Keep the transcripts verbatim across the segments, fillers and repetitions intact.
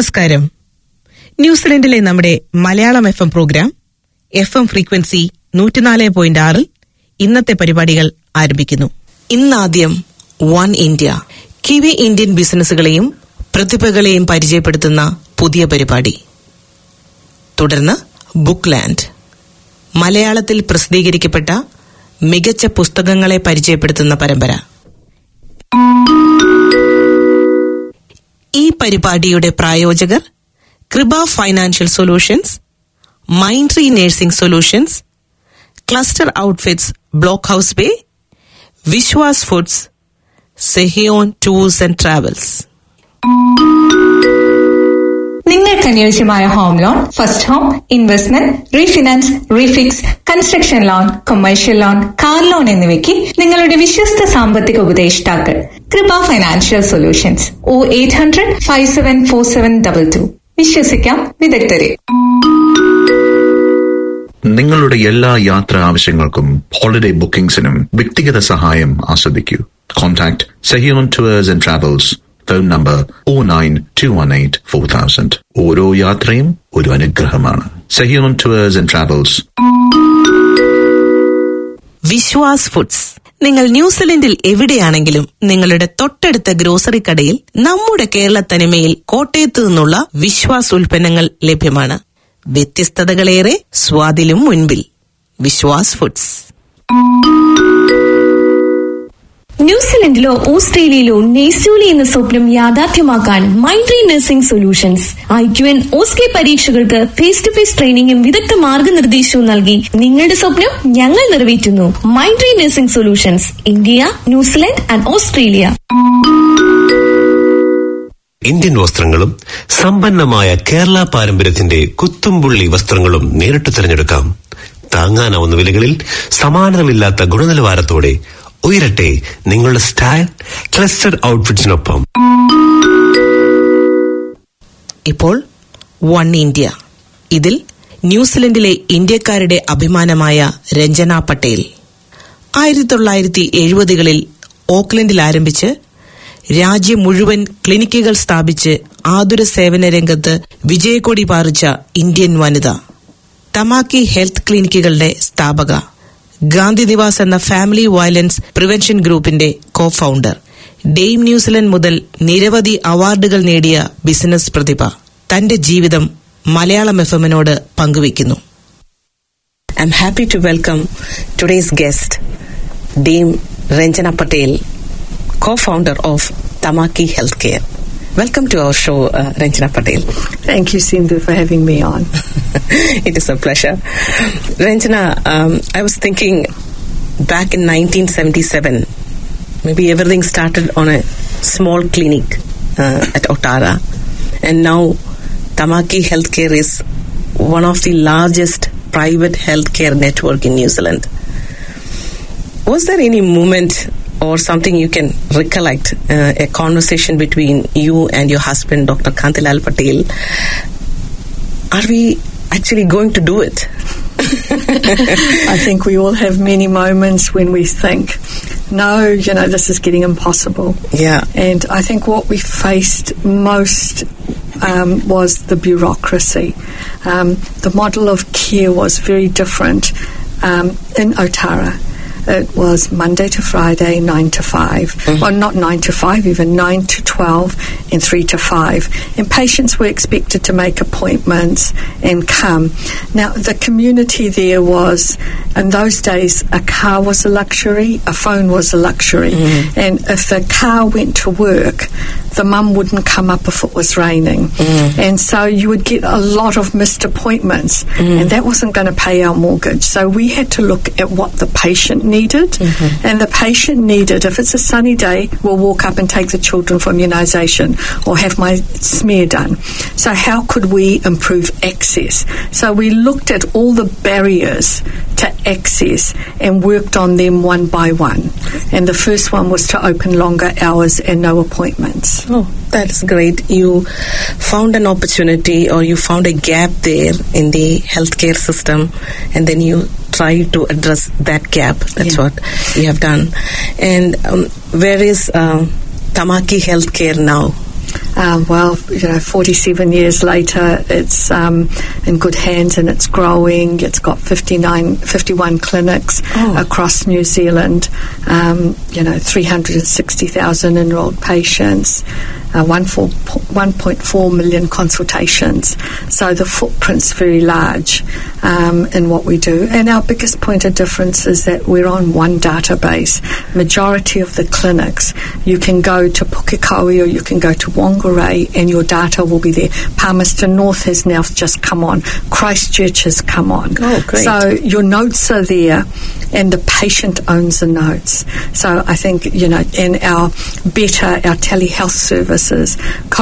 നമസ്കാരം. ന്യൂസിലൻഡിലെ നമ്മുടെ Malayalam F M programme F M frequency നൂറ്റിനാല് പോയിന്റ് ആറിൽ ഇന്നത്തെ പരിപാടികൾ ആരംഭിക്കുന്നു. ഇന്നാദ്യം വൺ ഇന്ത്യ, കിവി ഇന്ത്യൻ ബിസിനസ്സുകളെയും പ്രതിഭകളെയും പരിചയപ്പെടുത്തുന്ന പുതിയ പരിപാടി. തുടർന്ന് ബുക്ക് ലാൻഡ്, മലയാളത്തിൽ പ്രസിദ്ധീകരിക്കപ്പെട്ട മികച്ച പുസ്തകങ്ങളെ പരിചയപ്പെടുത്തുന്ന പരമ്പര. ഈ പരിപാടിയുടെ പ്രായോജകർ കൃപ financial solutions, Mindry nursing solutions, cluster outfits block house bay, Vishwas foods, Sehion tours and travels. നിങ്ങൾക്ക് അനുയോജ്യമായ home loan, first home, investment, refinance, refix, construction loan, commercial loan, car loan എന്നിവയ്ക്ക് നിങ്ങളുടെ വിശ്വസ്ത സാമ്പത്തിക ഉപദേഷ്ടാക്കൾ കൃപ financial solutions. O eight hundred five seven four seven double two. വിശ്വസിക്കാം വിദഗ്ധരെ. നിങ്ങളുടെ എല്ലാ യാത്രാ ആവശ്യങ്ങൾക്കും ഹോളിഡേ ബുക്കിംഗ്സിനും വ്യക്തിഗത സഹായം ആസ്വദിക്കൂ. Contact Sehion tours and travels. Phone number oh nine two one eight four thousand. ഓരോ യാത്രയും ഒരു അനുഗ്രഹമാണ്. Sehion tours and travels. Vishwas foods. നിങ്ങൾ ന്യൂസിലൻഡിൽ എവിടെയാണെങ്കിലും നിങ്ങളുടെ തൊട്ടടുത്ത ഗ്രോസറി കടയിൽ നമ്മുടെ കേരള തനിമയിൽ കോട്ടയത്തു നിന്നുള്ള വിശ്വാസ് ഉൽപ്പന്നങ്ങൾ ലഭ്യമാണ്. വ്യത്യസ്തതകളേറെ, സ്വാദിലും മുൻപിൽ. വിശ്വാസ് ഫുഡ്സ്. ന്യൂസിലൻഡിലോ ഓസ്ട്രേലിയയിലോ നെയ്സ്റ്റൂലി എന്ന സ്വപ്നം യാഥാർത്ഥ്യമാക്കാൻ മൈൻഡ്രി nursing solutions I Q N OSCE പരീക്ഷകൾക്ക് ഫേസ് ടു ഫേസ് ട്രെയിനിങ്ങും വിദഗ്ധ മാർഗനിർദ്ദേശവും നൽകി നിങ്ങളുടെ സ്വപ്നം ഞങ്ങൾ നിറവേറ്റുന്നു. മൈൻഡ്രി nursing solutions, India, New Zealand and Australia. Indian വസ്ത്രങ്ങളും സമ്പന്നമായ കേരള പാരമ്പര്യത്തിന്റെ കുത്തുംപുള്ളി വസ്ത്രങ്ങളും നേരിട്ട് തിരഞ്ഞെടുക്കാം. താങ്ങാനാവുന്ന വിലകളിൽ സമാനതകളില്ലാത്ത ഗുണനിലവാരത്തോടെ ഉയരട്ടെ നിങ്ങളുടെ സ്റ്റൈൽ ക്ലസ്റ്റർ ഔട്ട്ഫിറ്റ്സിനൊപ്പം. ഇപ്പോൾ വൺ ഇന്ത്യ. ഇതിൽ ന്യൂസിലൻഡിലെ ഇന്ത്യക്കാരുടെ അഭിമാനമായ രഞ്ജന പട്ടേൽ ആയിരത്തി തൊള്ളായിരത്തി എഴുപതുകളിൽ ഓക്ലൻഡിൽ ആരംഭിച്ച് രാജ്യം മുഴുവൻ ക്ലിനിക്കുകൾ സ്ഥാപിച്ച് ആതുര സേവന രംഗത്ത് വിജയക്കൊടി പാറിച്ച ഇന്ത്യൻ വനിത. തമാക്കി ഹെൽത്ത് ക്ലിനിക്കുകളുടെ സ്ഥാപക, ഗാന്ധി നിവാസ് എന്ന ഫാമിലി വയലൻസ് പ്രിവെൻഷൻ ഗ്രൂപ്പിന്റെ കോ ഫൗണ്ടർ, ഡെയിം ന്യൂസിലൻഡ് മുതൽ നിരവധി അവാർഡുകൾ നേടിയ ബിസിനസ് പ്രതിഭ തന്റെ ജീവിതം മലയാളം എഫ് എമ്മിനോട് പങ്കുവയ്ക്കുന്നു. I am happy to welcome today's guest, Dame Ranjana Patel, co-founder of Tamaki Healthcare. Welcome to our show, uh, Ranjana Patel. Thank you, Sindhu, for having me on. It is a pleasure. Ranjana, um, I was thinking back in nineteen seventy-seven, maybe everything started on a small clinic uh, at Ottara, and now Tamaki Healthcare is one of the largest private healthcare network in New Zealand. Was there any moment or something you can recollect, uh, a conversation between you and your husband, Doctor Kantilal Patel? Are we actually going to do it? I think we all have many moments when we think, no, you know, this is getting impossible. Yeah. And I think what we faced most um, was the bureaucracy. Um, the model of care was very different um, in Ottara. It was Monday to Friday, nine to five. Mm-hmm. Well, not nine to five, even nine to twelve and three to five. And patients were expected to make appointments and come. Now, the community there was, in those days, a car was a luxury, a phone was a luxury. Mm-hmm. And if the car went to work, the mum wouldn't come up if it was raining. Mm-hmm. And so you would get a lot of missed appointments. Mm-hmm. And that wasn't going to pay our mortgage. So we had to look at what the patient needed. Mm-hmm. And the patient needed, if it's a sunny day, we'll walk up and take the children for immunisation or have my smear done. So how could we improve access? So we looked at all the barriers to access and worked on them one by one. And the first one was to open longer hours and no appointments. Oh, that's great. You found an opportunity, or you found a gap there in the healthcare system, and then you try to address that gap. That's yeah. what you have done. And um, where is uh, Tamaki Healthcare now? Um, well, you know, forty-seven years later, it's um, in good hands and it's growing. It's got fifty-nine, fifty-one clinics Oh. across New Zealand, um, you know, three hundred sixty thousand enrolled patients, uh, one point four million consultations. So the footprint's very large um, in what we do. And our biggest point of difference is that we're on one database. Majority of the clinics, you can go to Pukekohe or you can go to Whangarei and your data will be there. Palmerston North has now just come on. Christchurch has come on. Oh, great. So your notes are there and the patient owns the notes. So I think, you know, in our better, our telehealth services,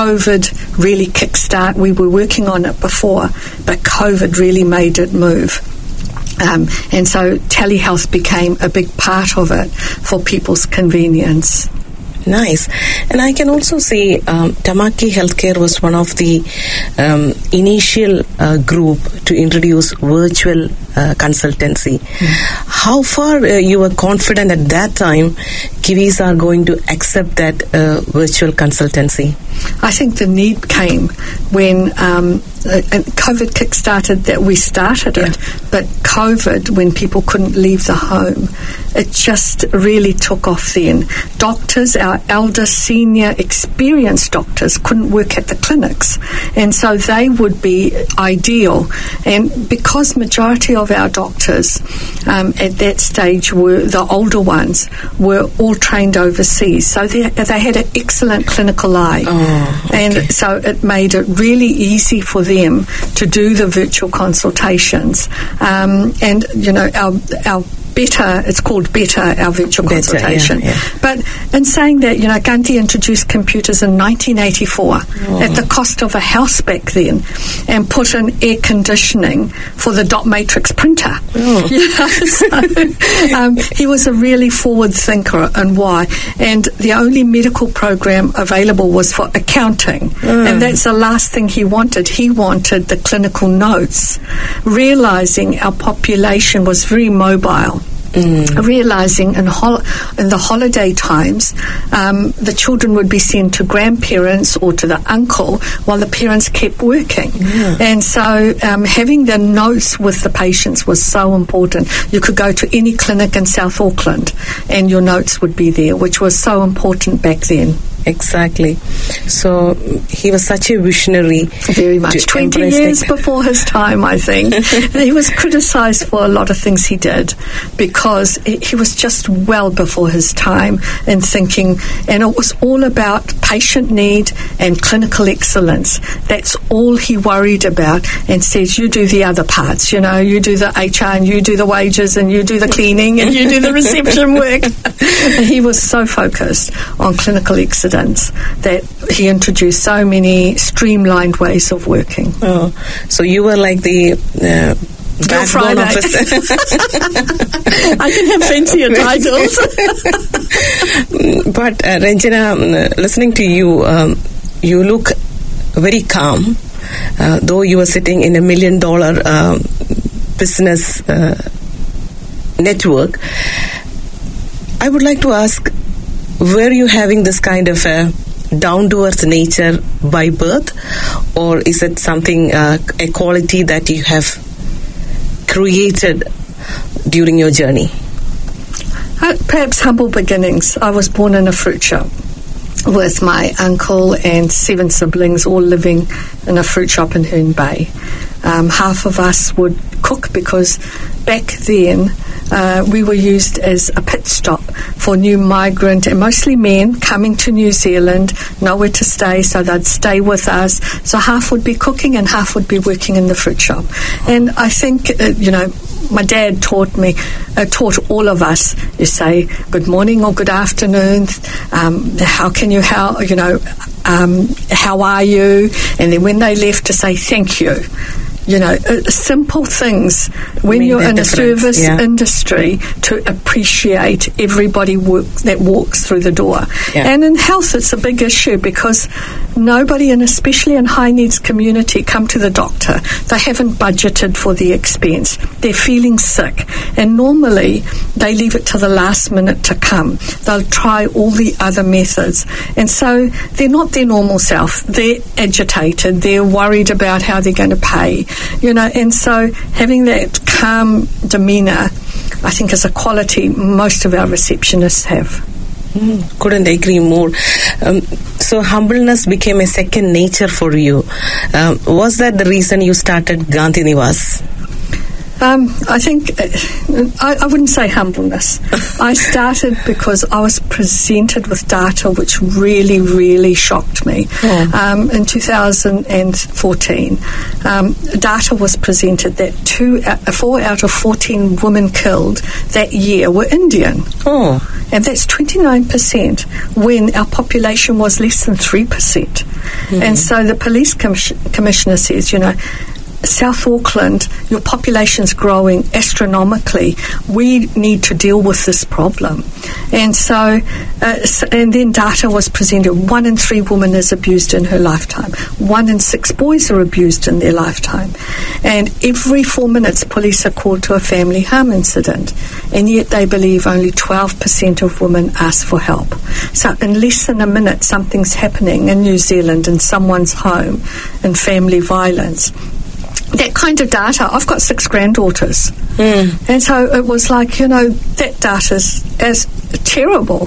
COVID really kickstart. We were working on it before, but COVID really made it move. Um, and so telehealth became a big part of it for people's convenience. Nice. And I can also see um, Tamaki Healthcare was one of the um, initial uh, group to introduce virtual uh, consultancy. Mm. How far uh, you were confident at that time Kiwis are going to accept that uh, virtual consultancy? I think the need came when um, uh, COVID kick-started that we started it, yeah. But COVID, when people couldn't leave the home, it just really took off then. Doctors, our elder, senior, experienced doctors couldn't work at the clinics, and so they would be ideal. And because majority of our doctors um, at that stage were the older ones, were all trained overseas, so they, they had an excellent clinical eye. Oh, okay. And so it made it really easy for them to do the virtual consultations. Um, and, you know, our our Better, it's called Better, our virtual Better, consultation. yeah, yeah. But in saying that, you know, Gandhi introduced computers in nineteen eighty-four oh. at the cost of a house back then, and put in air conditioning for the dot matrix printer. Oh. You know, so, um, he was a really forward thinker, and why? And the only medical program available was for accounting, mm. and that's the last thing he wanted. He wanted the clinical notes, realizing our population was very mobile. Mm. Realizing in, hol- in the holiday times, um, the children would be sent to grandparents or to the uncle while the parents kept working. Yeah. And so um, having the notes with the patients was so important. You could go to any clinic in South Auckland and your notes would be there, which was so important back then. Exactly. So he was such a visionary. Very much. Twenty years before his time, I think. He was criticised for a lot of things he did because he was just well before his time in thinking, and it was all about patient need and clinical excellence. That's all he worried about, and says, you do the other parts, you know, you do the H R and you do the wages and you do the cleaning and you do the reception work. He was so focused on clinical excellence that he introduced so many streamlined ways of working. Oh, so you were like the uh, backbone of his... I can have fancier titles. But uh, Ranjana, listening to you, um, you look very calm, uh, though you are sitting in a million dollar uh, business uh, network. I would like to ask, were you having this kind of a down-to-earth nature by birth, or is it something, uh, a quality that you have created during your journey? Uh, perhaps humble beginnings. I was born in a fruit shop with my uncle and seven siblings all living in a fruit shop in Herne Bay. Um, half of us would cook because back then uh, we were used as a pit stop for new migrant and mostly men coming to New Zealand, nowhere to stay, so they'd stay with us. So half would be cooking and half would be working in the fruit shop. And I think, uh, you know, my dad taught me, uh, taught all of us, you say good morning or good afternoon, um, how can you, how, you know, um, how are you? And then when they left, to say thank you. you know, uh, simple things when Made you're a in a difference, service yeah. industry to appreciate everybody work, that walks through the door. Yeah. And in health, it's a big issue because nobody, and especially in high needs community, come to the doctor. They haven't budgeted for the expense. They're feeling sick, and normally they leave it to the last minute to come. They'll try all the other methods, and so they're not their normal self. They're agitated. They're worried about how they're going to pay, you know. And so having that calm demeanour, I think, is a quality most of our receptionists have. Mm, couldn't agree more. Um, so humbleness became a second nature for you. Um, was that the reason you started Gandhi Niwas? Um, I think, uh, I, I wouldn't say humbleness. I started because I was presented with data which really, really shocked me. Oh. Um, in two thousand fourteen, um, data was presented that two, uh, four out of fourteen women killed that year were Indian. Oh. And that's twenty-nine percent when our population was less than three percent. Mm-hmm. And so the police commis- commissioner says, you know, South Auckland, your population's growing astronomically. We need to deal with this problem. And so, uh, and then data was presented. One in three women is abused in her lifetime. One in six boys are abused in their lifetime. And every four minutes, police are called to a family harm incident. And yet they believe only twelve percent of women ask for help. So in less than a minute, something's happening in New Zealand, in someone's home, in family violence. That kind of data, I've got six granddaughters. Mm. And so it was like, you know, that data's as terrible.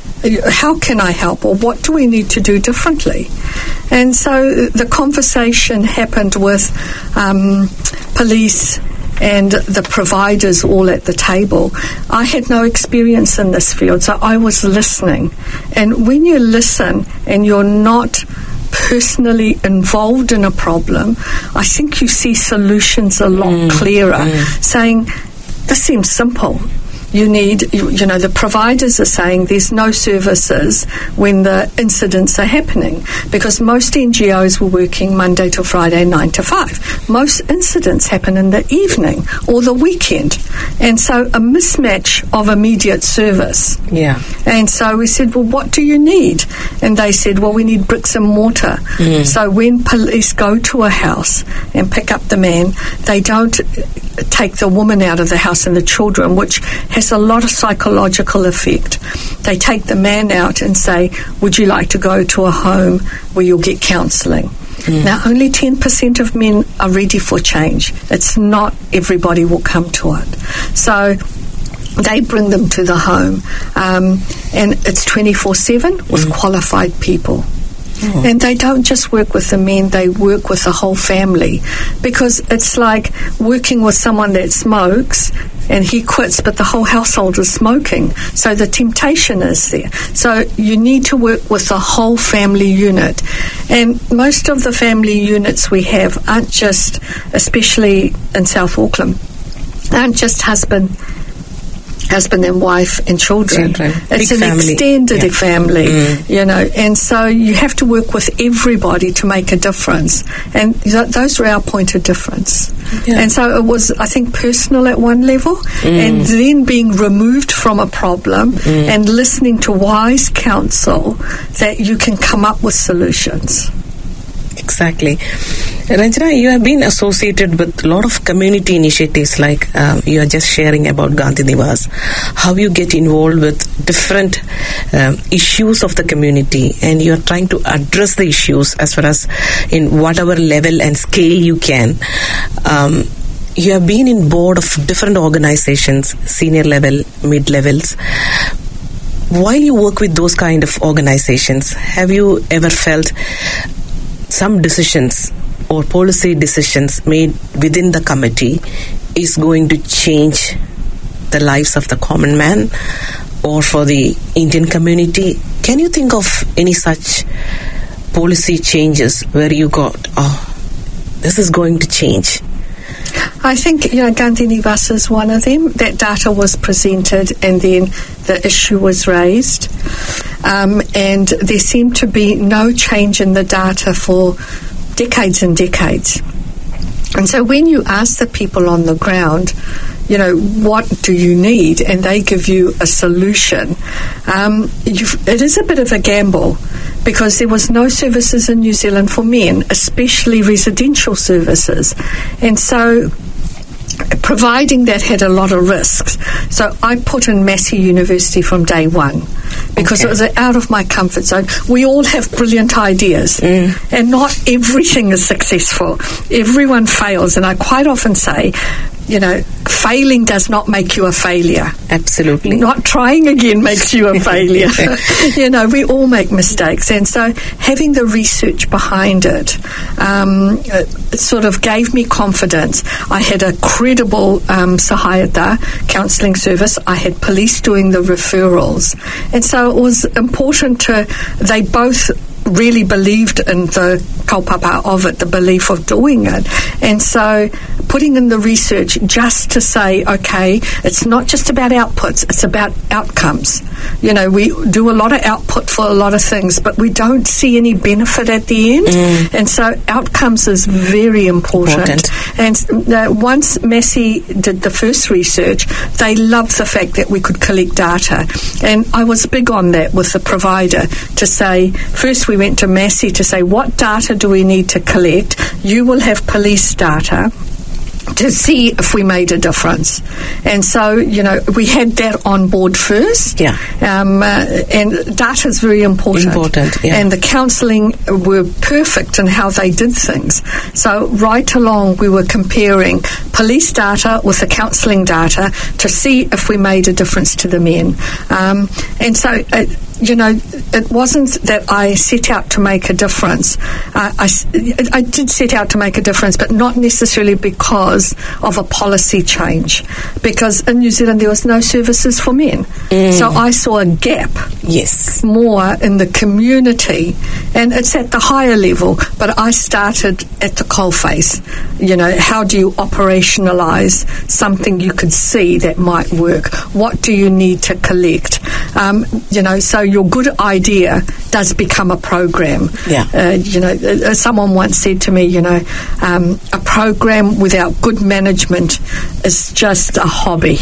How can I help, or what do we need to do differently? And so the conversation happened with um, police and the providers all at the table. I had no experience in this field, so I was listening. And when you listen and you're not personally involved in a problem, I think you see solutions a lot mm, clearer, mm. saying, this seems simple. You need, you, you know, the providers are saying there's no services when the incidents are happening, because most N G Os were working Monday to Friday, nine to five. Most incidents happen in the evening or the weekend. And so a mismatch of immediate service. Yeah. And so we said, well, what do you need? And they said, well, we need bricks and mortar. Mm. So when police go to a house and pick up the man, they don't take the woman out of the house and the children, which has a lot of psychological effect. They take the man out and say, would you like to go to a home where you'll get counselling? Mm. Now, only ten percent of men are ready for change. It's not everybody will come to it. So they bring them to the home, um, and it's twenty-four seven with mm. qualified people. Oh. And they don't just work with the men, they work with the whole family, because it's like working with someone that smokes and he quits, but the whole household is smoking. So the temptation is there. So you need to work with the whole family unit. And most of the family units we have aren't just, especially in South Auckland, aren't just husband husband and wife and children. children. It's Big an family. extended yeah. family, mm. you know, and so you have to work with everybody to make a difference. And th- those are our point of difference. Yeah. And so it was, I think, personal at one level, mm. and then being removed from a problem mm. and listening to wise counsel that you can come up with solutions. Exactly. Ranjana, you have been associated with a lot of community initiatives, like um, you are just sharing about Gandhi Niwas, how you get involved with different um, issues of the community, and you are trying to address the issues as far as in whatever level and scale you can. Um, you have been in board of different organizations, senior level, mid levels. While you work with those kind of organizations, have you ever felt some decisions or policy decisions made within the committee is going to change the lives of the common man or for the Indian community? Can you think of any such policy changes where you got, oh, this is going to change? I think, you know, Gandhi Niwas is one of them. That data was presented and then the issue was raised. Um, and there seemed to be no change in the data for decades and decades. And so when you ask the people on the ground, you know, what do you need? And they give you a solution. Um, you've, it is a bit of a gamble because there was no services in New Zealand for men, especially residential services. And so providing that had a lot of risks. So I put in Massey University from day one because okay. it was out of my comfort zone. We all have brilliant ideas mm. and not everything is successful. Everyone fails, and I quite often say, you know, failing does not make you a failure. Absolutely. Not trying again makes you a failure. You know, we all make mistakes. And so having the research behind it, um, it sort of gave me confidence. I had a credible um, Sahayata counselling service. I had police doing the referrals. And so it was important to, they both really believed in the kaupapa of it, the belief of doing it. And so putting in the research just to say, okay, it's not just about outputs, it's about outcomes. You know, we do a lot of output for a lot of things, but we don't see any benefit at the end. Mm. And so outcomes is very important. important. And uh, once Massey did the first research, they loved the fact that we could collect data. And I was big on that with the provider to say, first we went to Massey to say, what data do we need to collect? You will have police data to see if we made a difference. And so, you know, we had that on board first. Yeah. Um, uh, and data is very important. Important, yeah. And the counselling were perfect in how they did things. So right along we were comparing police data with the counselling data to see if we made a difference to the men. Um, and so, uh, you know, it wasn't that I set out to make a difference. Uh, I, I did set out to make a difference, but not necessarily because of a policy change. Because in New Zealand there was no services for men. Mm. So I saw a gap. Yes. More in the community. And it's at the higher level. But I started at the coalface. You know, how do you operationalise something you could see that might work? What do you need to collect? Um, you know, so your good idea does become a program. Yeah. Uh, you know, uh, someone once said to me, you know, um, a program without good management is just a hobby.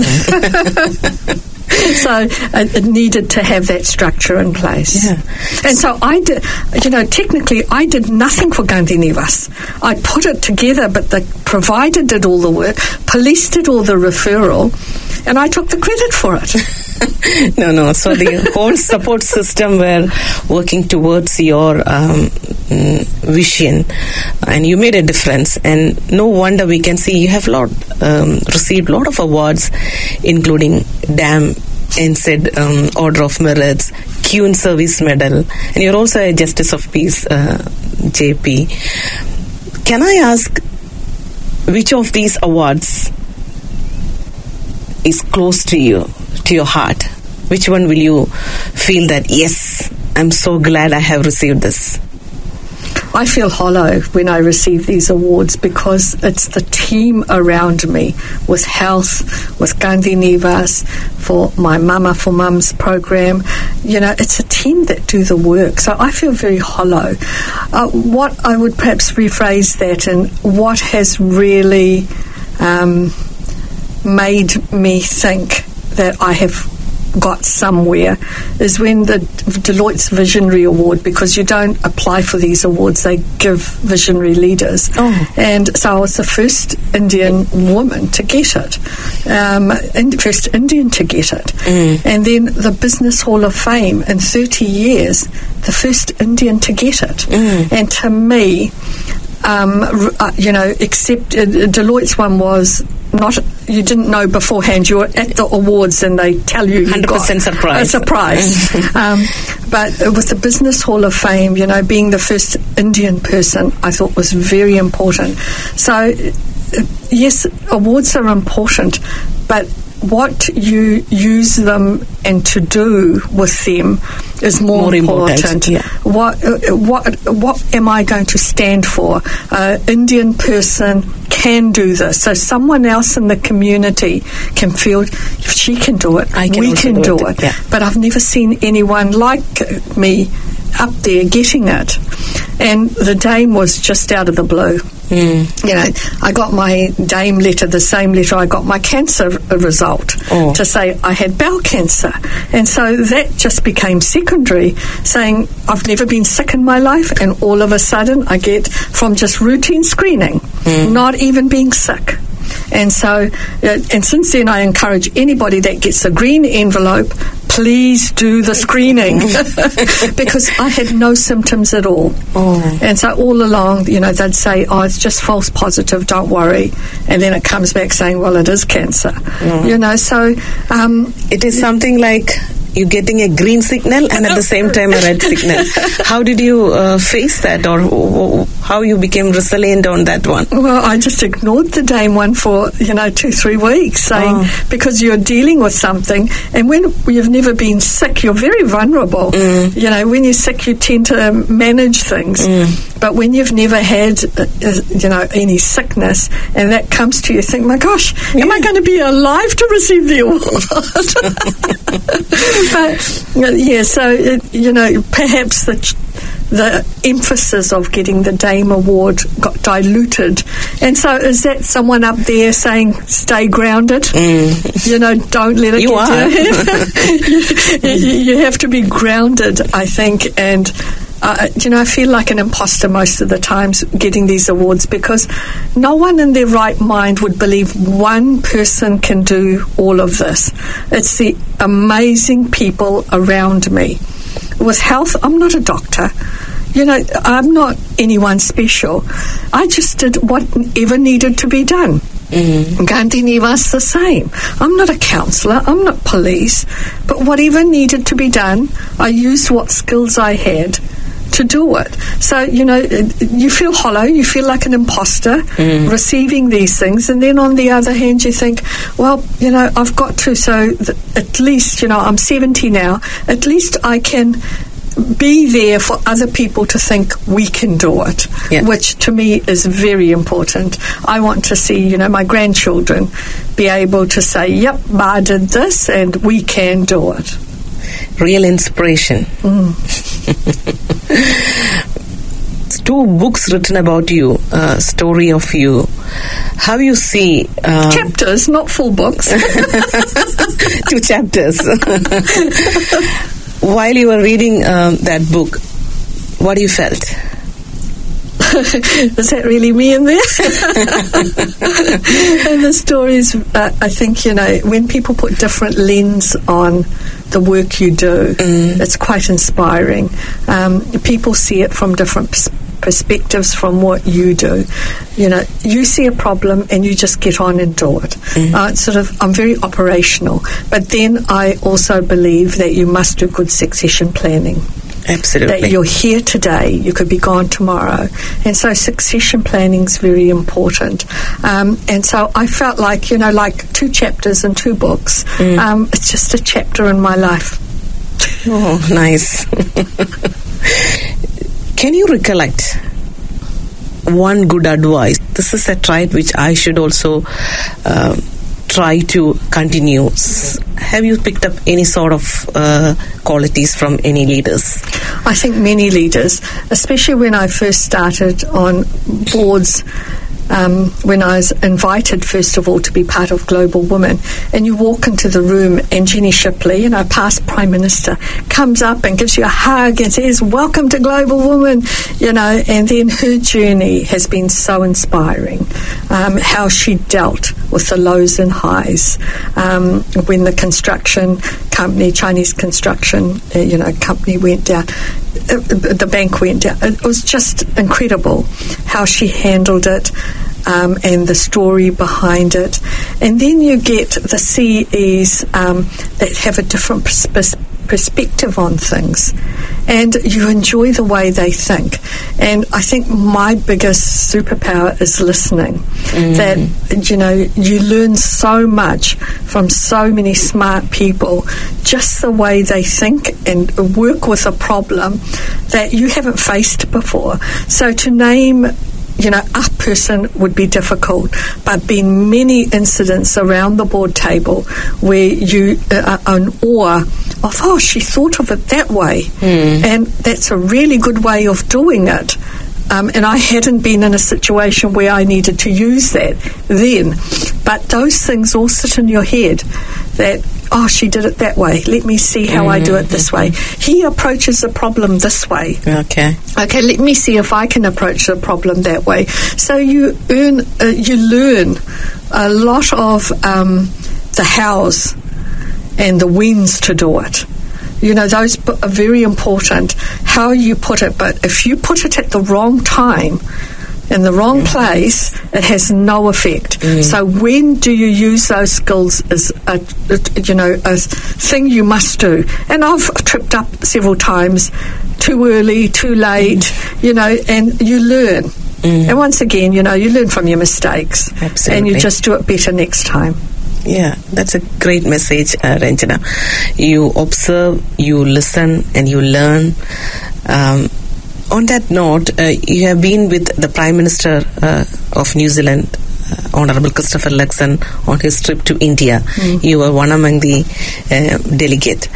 Mm-hmm. So uh, it needed to have that structure in place. Yeah. And so I did, you know, technically I did nothing for Gandhi Nivas. I put it together, but the provider did all the work, police did all the referral, and I took the credit for it. no, no. So the whole support system were working towards your um, vision, and you made a difference. And no wonder we can see you have lot um, received a lot of awards, including D A M and said um, Order of Merits, Kuhn Service Medal, and you're also a Justice of Peace, uh, J P. Can I ask which of these awards is close to you, to your heart? Which one will you feel that, yes, I'm so glad I have received this? I feel hollow when I receive these awards because it's the team around me with health, with Gandhi Nivas, for my Mama for Mums program. You know, it's a team that do the work. So I feel very hollow. Uh, what I would perhaps rephrase that in what has really um, made me think that I have got somewhere is when the Deloitte's Visionary Award, because you don't apply for these awards, they give visionary leaders. Oh. And so I was the first Indian woman to get it, um, and first Indian to get it. Mm. And then the Business Hall of Fame in thirty years, the first Indian to get it. Mm. And to me, um, uh, you know, except uh, Deloitte's one was not, you didn't know beforehand. You were at the awards and they tell you you one hundred percent got surprise. a surprise. um, but with the Business Hall of Fame, you know, being the first Indian person, I thought was very important. So, uh, yes, awards are important, but what you use them and to do with them is more, more important. important. Yeah. What uh, what what am I going to stand for? An uh, Indian person can do this, so someone else in the community can feel if she can do it, I can we also can do do it. it. Yeah. But I've never seen anyone like me up there getting it. And the Dame was just out of the blue. Mm. You know, I got my Dame letter, the same letter I got my cancer result, oh. to say I had bowel cancer. And so that just became secondary, saying I've never been sick in my life, and all of a sudden I get from just routine screening, mm. not even being sick. And so, uh, and since then I encourage anybody that gets a green envelope, please do the screening, because I had no symptoms at all. Oh. And so all along, you know, they'd say, oh, it's just false positive, don't worry. And then it comes back saying, well, it is cancer. Mm. You know, so... Um, it is something like you're getting a green signal and at the same time a red signal. How did you uh, face that, or how you became resilient on that one? Well, I just ignored the Dame one for, you know, two, three weeks, saying, oh. because you're dealing with something, and when you've never been sick, you're very vulnerable. Mm. You know, when you're sick, you tend to manage things. Mm. But when you've never had, uh, you know, any sickness, and that comes to you, you think, my gosh, yeah. am I going to be alive to receive the award? But, yeah, so, it, you know, perhaps the the emphasis of getting the Dame Award got diluted. And so is that someone up there saying, stay grounded? Mm. You know, don't let it you get are. you. You have to be grounded, I think, and... Uh, you know, I feel like an imposter most of the times getting these awards, because no one in their right mind would believe one person can do all of this. It's the amazing people around me. With health, I'm not a doctor. You know, I'm not anyone special. I just did whatever needed to be done. Mm-hmm. Gandhi Nivas the same. I'm not a counsellor, I'm not police, but whatever needed to be done, I used what skills I had to do it. So, you know, you feel hollow, you feel like an imposter mm. receiving these things, and then on the other hand you think, well, you know, I've got to, so th- at least, you know, I'm seventy now, at least I can be there for other people to think we can do it, yeah. which to me is very important. I want to see, you know, my grandchildren be able to say, yep, I did this and we can do it. Real inspiration. Mm. Two books written about you, uh, story of you. How you see... Uh, chapters, not full books. Two chapters. While you were reading um, that book, what you felt? Was that really me in there? And the stories, uh, I think, you know, when people put different lens on the work you do, mm. it's quite inspiring. Um, people see it from different pers- perspectives from what you do. You know, you see a problem and you just get on and do it. Mm. Uh, it's sort of, I'm very operational. But then I also believe that you must do good succession planning. Absolutely. That you're here today, you could be gone tomorrow. And so succession planning is very important. Um, and so I felt like, you know, like two chapters in two books. Mm. Um, it's just a chapter in my life. Oh, nice. Can you recollect one good advice? This is a trait which I should also uh, try to continue. Have you picked up any sort of uh, qualities from any leaders? I think many leaders, especially when I first started on boards, um, when I was invited, first of all, to be part of Global Women, and you walk into the room and Jenny Shipley, you know, past Prime Minister, comes up and gives you a hug and says, welcome to Global Women, you know, and then her journey has been so inspiring, um, how she dealt with the lows and highs, um, when the construction company, Chinese construction, uh, you know, company went down, uh, the bank went down. It was just incredible how she handled it, um, and the story behind it. And then you get the C E Es um, that have a different pers- perspective on things, and you enjoy the way they think. And I think my biggest superpower is listening. Mm. That, you know, you learn so much from so many smart people, just the way they think and work with a problem that you haven't faced before. So to name, you know, a person would be difficult, but been many incidents around the board table where you uh, are in awe of, oh, she thought of it that way, mm. and that's a really good way of doing it. Um, and I hadn't been in a situation where I needed to use that then. But those things all sit in your head that, oh, she did it that way. Let me see how mm-hmm. I do it this way. He approaches the problem this way. Okay. Okay, let me see if I can approach the problem that way. So you earn, uh, you learn a lot of um, the hows and the whens to do it. You know, those are very important, how you put it. But if you put it at the wrong time, in the wrong mm. place, it has no effect. Mm. So when do you use those skills is, a, you know, a thing you must do. And I've tripped up several times, too early, too late, mm. you know, and you learn. Mm. And once again, you know, you learn from your mistakes. Absolutely. And you just do it better next time. Yeah, that's a great message, uh, Ranjana. You observe, you listen, and you learn. Um, on that note, uh, you have been with the Prime Minister uh, of New Zealand, uh, Honourable Christopher Luxon, on his trip to India. Mm. You were one among the uh, delegate.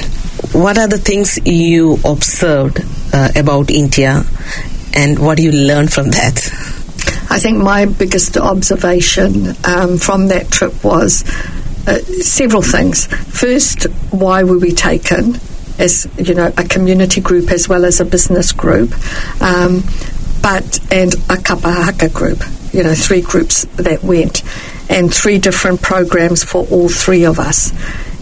What are the things you observed uh, about India, and what do you learn from that? I think my biggest observation um, from that trip was uh, several things. First, why were we taken as, you know, a community group as well as a business group, um, but and a kapahaka group, you know, three groups that went, and three different programs for all three of us.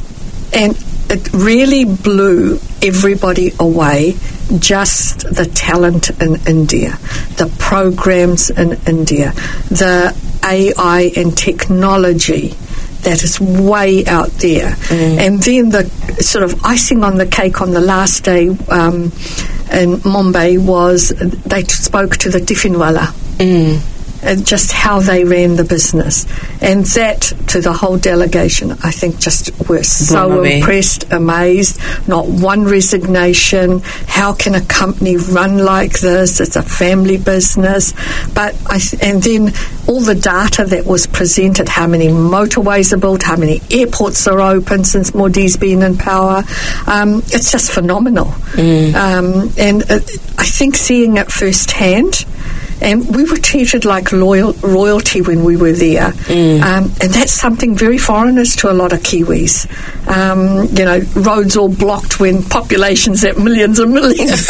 And it really blew everybody away, just the talent in India, the programs in India, the A I and technology that is way out there. Mm. And then the sort of icing on the cake on the last day um, in Mumbai was they spoke to the Tiffinwala. Mm. And just how they ran the business. And that, to the whole delegation, I think just were so impressed, amazed. Not one resignation. How can a company run like this? It's a family business. But I th- And then all the data that was presented, how many motorways are built, how many airports are open since Modi's been in power. Um, it's just phenomenal. Mm. Um, and uh, I think seeing it firsthand, and we were treated like loyal, royalty when we were there. Mm. Um, and that's something very foreigners to a lot of Kiwis. Um, you know, roads all blocked when population's at millions and millions.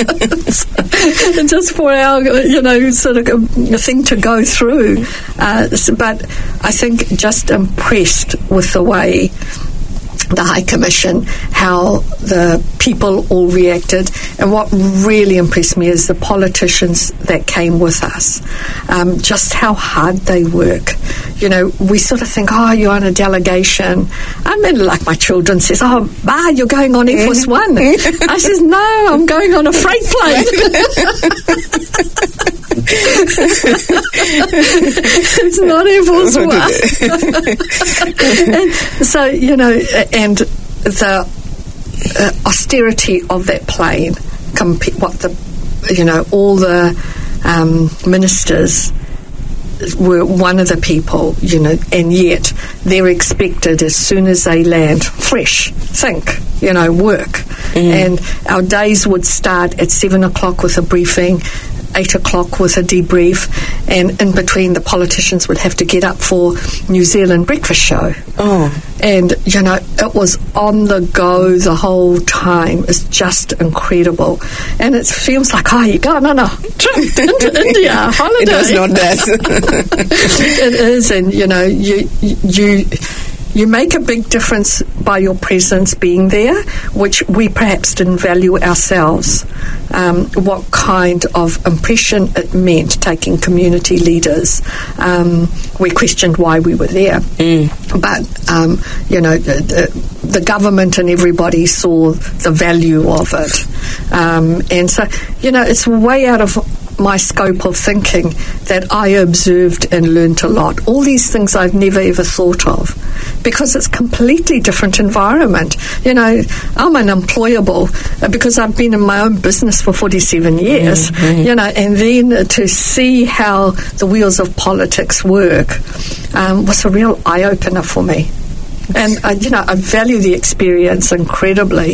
And just for our, you know, sort of a thing to go through. Uh, but I think just impressed with the way the High Commission, how the people all reacted. And what really impressed me is the politicians that came with us, um, just how hard they work. You know, we sort of think, oh, you're on a delegation. I mean, like my children says, oh, bah, you're going on Air Force One. I says, no, I'm going on a freight plane. It's not Air Force One. And so, you know, and the uh, austerity of that plane, comp- what the, you know, all the um, ministers were one of the people, you know, and yet they're expected as soon as they land, fresh, think, you know, work. Mm. And our days would start at seven o'clock with a briefing, eight o'clock with a debrief, and in between the politicians would have to get up for New Zealand breakfast show. Oh. And, you know, it was on the go the whole time. It's just incredible. And it feels like, oh, you're going on a trip into India, holiday. It was not that. It is, and, you know, you you... You make a big difference by your presence being there, which we perhaps didn't value ourselves, um, what kind of impression it meant taking community leaders. Um, we questioned why we were there. Mm. But, um, you know, the, the, the government and everybody saw the value of it. Um, and so, you know, it's way out of my scope of thinking that I observed and learnt a lot. All these things I've never ever thought of, because it's completely different environment. You know, I'm unemployable because I've been in my own business for forty-seven years, mm-hmm. you know, and then to see how the wheels of politics work um, was a real eye-opener for me. And, uh, you know, I value the experience incredibly,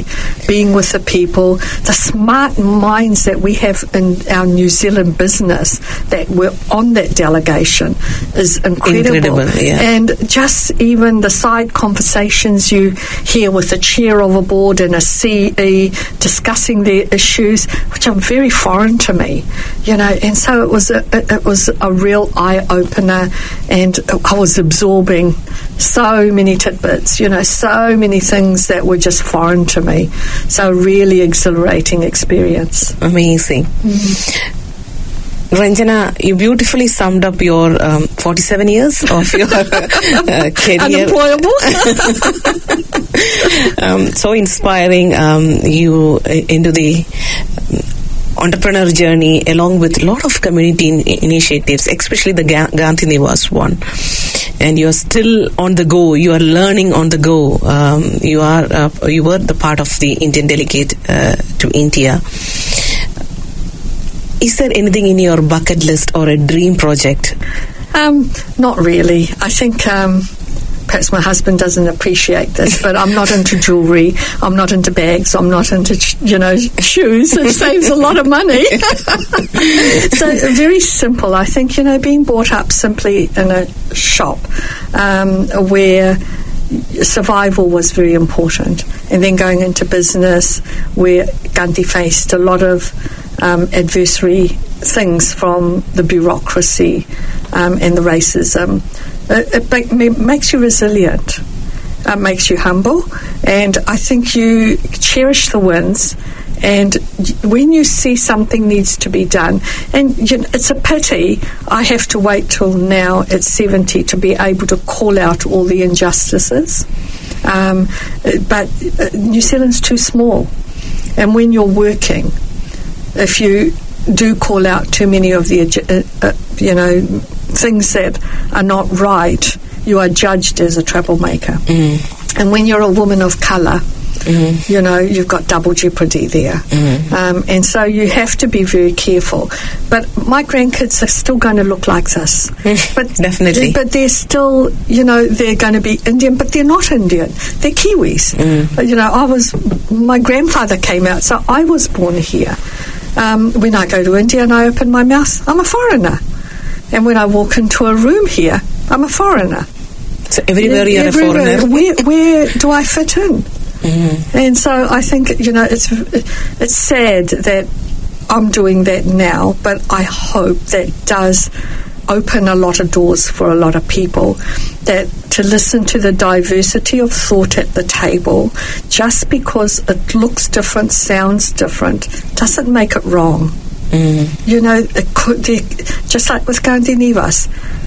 being with the people, the smart minds that we have in our New Zealand business that were on that delegation is incredible. Incredible, yeah. And just even the side conversations you hear with the chair of a board and a C E discussing their issues, which are very foreign to me, you know, and so it was a, it, it was a real eye-opener, and I was absorbing so many tidbits, you know, so many things that were just foreign to me. So really exhilarating experience. Amazing. Mm-hmm. Ranjana, you beautifully summed up your um, forty-seven years of your uh, career. Unemployable. um, so inspiring. Um, you uh, into the entrepreneur journey along with a lot of community in- initiatives, especially the Ga- Gandhi Nivas one. And you are still on the go. You are learning on the go. Um, you are uh, you were the part of the Indian delegate uh, to India. Is there anything in your bucket list or a dream project? Um, not really. I think um, perhaps my husband doesn't appreciate this, but I'm not into jewellery. I'm not into bags. I'm not into, you know, shoes. It saves a lot of money. So very simple. I think, you know, being brought up simply in a shop um, where survival was very important, and then going into business where Gandhi faced a lot of um, adversary things from the bureaucracy um, and the racism. It, it make, makes you resilient. It makes you humble, and I think you cherish the wins. And when you see something needs to be done, and you know, it's a pity I have to wait till now at seventy to be able to call out all the injustices. Um, but uh, New Zealand's too small, and when you're working, if you do call out too many of the, uh, uh, you know, things that are not right, you are judged as a troublemaker. Mm. And when you're a woman of colour, Mm-hmm. you know, you've got double jeopardy there. Mm-hmm. Um, and so you have to be very careful. But my grandkids are still going to look like this. But definitely. But they're still, you know, they're going to be Indian, but they're not Indian. They're Kiwis. Mm. You know, I was, my grandfather came out, so I was born here. Um, when I go to India and I open my mouth, I'm a foreigner. And when I walk into a room here, I'm a foreigner. So everywhere you're everywhere, a foreigner. Where, where do I fit in? Mm-hmm. And so I think, you know, it's it's sad that I'm doing that now, but I hope that does open a lot of doors for a lot of people, that to listen to the diversity of thought at the table, just because it looks different, sounds different, doesn't make it wrong. Mm-hmm. You know, it could, just like with Gandhi Nivas,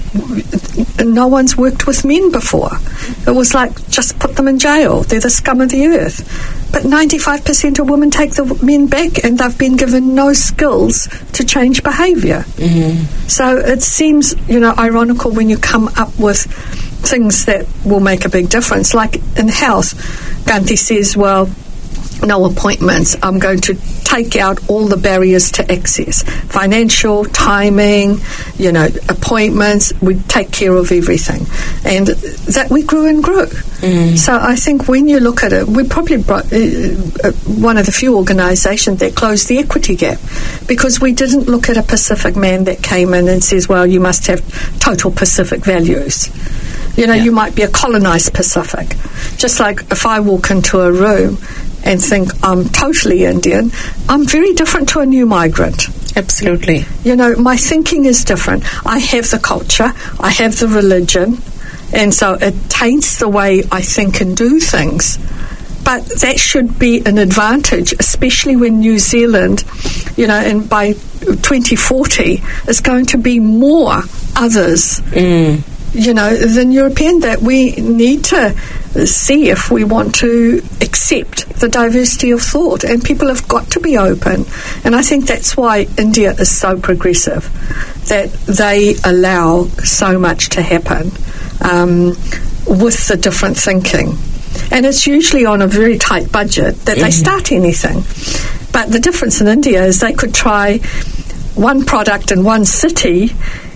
no one's worked with men before. It was like, just put them in jail. They're the scum of the earth. But ninety-five percent of women take the men back, and they've been given no skills to change behaviour. Mm-hmm. So it seems, you know, ironical when you come up with things that will make a big difference. Like in health, Gandhi says, well, no appointments. I'm going to take out all the barriers to access. Financial, timing, you know, appointments. We take care of everything. And that we grew and grew. Mm. So I think when you look at it, we probably brought, uh, uh, one of the few organisations that closed the equity gap, because we didn't look at a Pacific man that came in and says, well, you must have total Pacific values. You know, yeah. You might be a colonised Pacific. Just like if I walk into a room and think I'm totally Indian, I'm very different to a new migrant. Absolutely. You know, my thinking is different. I have the culture, I have the religion, and so it taints the way I think and do things. But that should be an advantage, especially when New Zealand, you know, and by twenty forty is going to be more others. Mm. You know, than European, that we need to see if we want to accept the diversity of thought, and people have got to be open. And I think that's why India is so progressive, that they allow so much to happen um, with the different thinking. And it's usually on a very tight budget that mm-hmm. they start anything. But the difference in India is they could try one product in one city,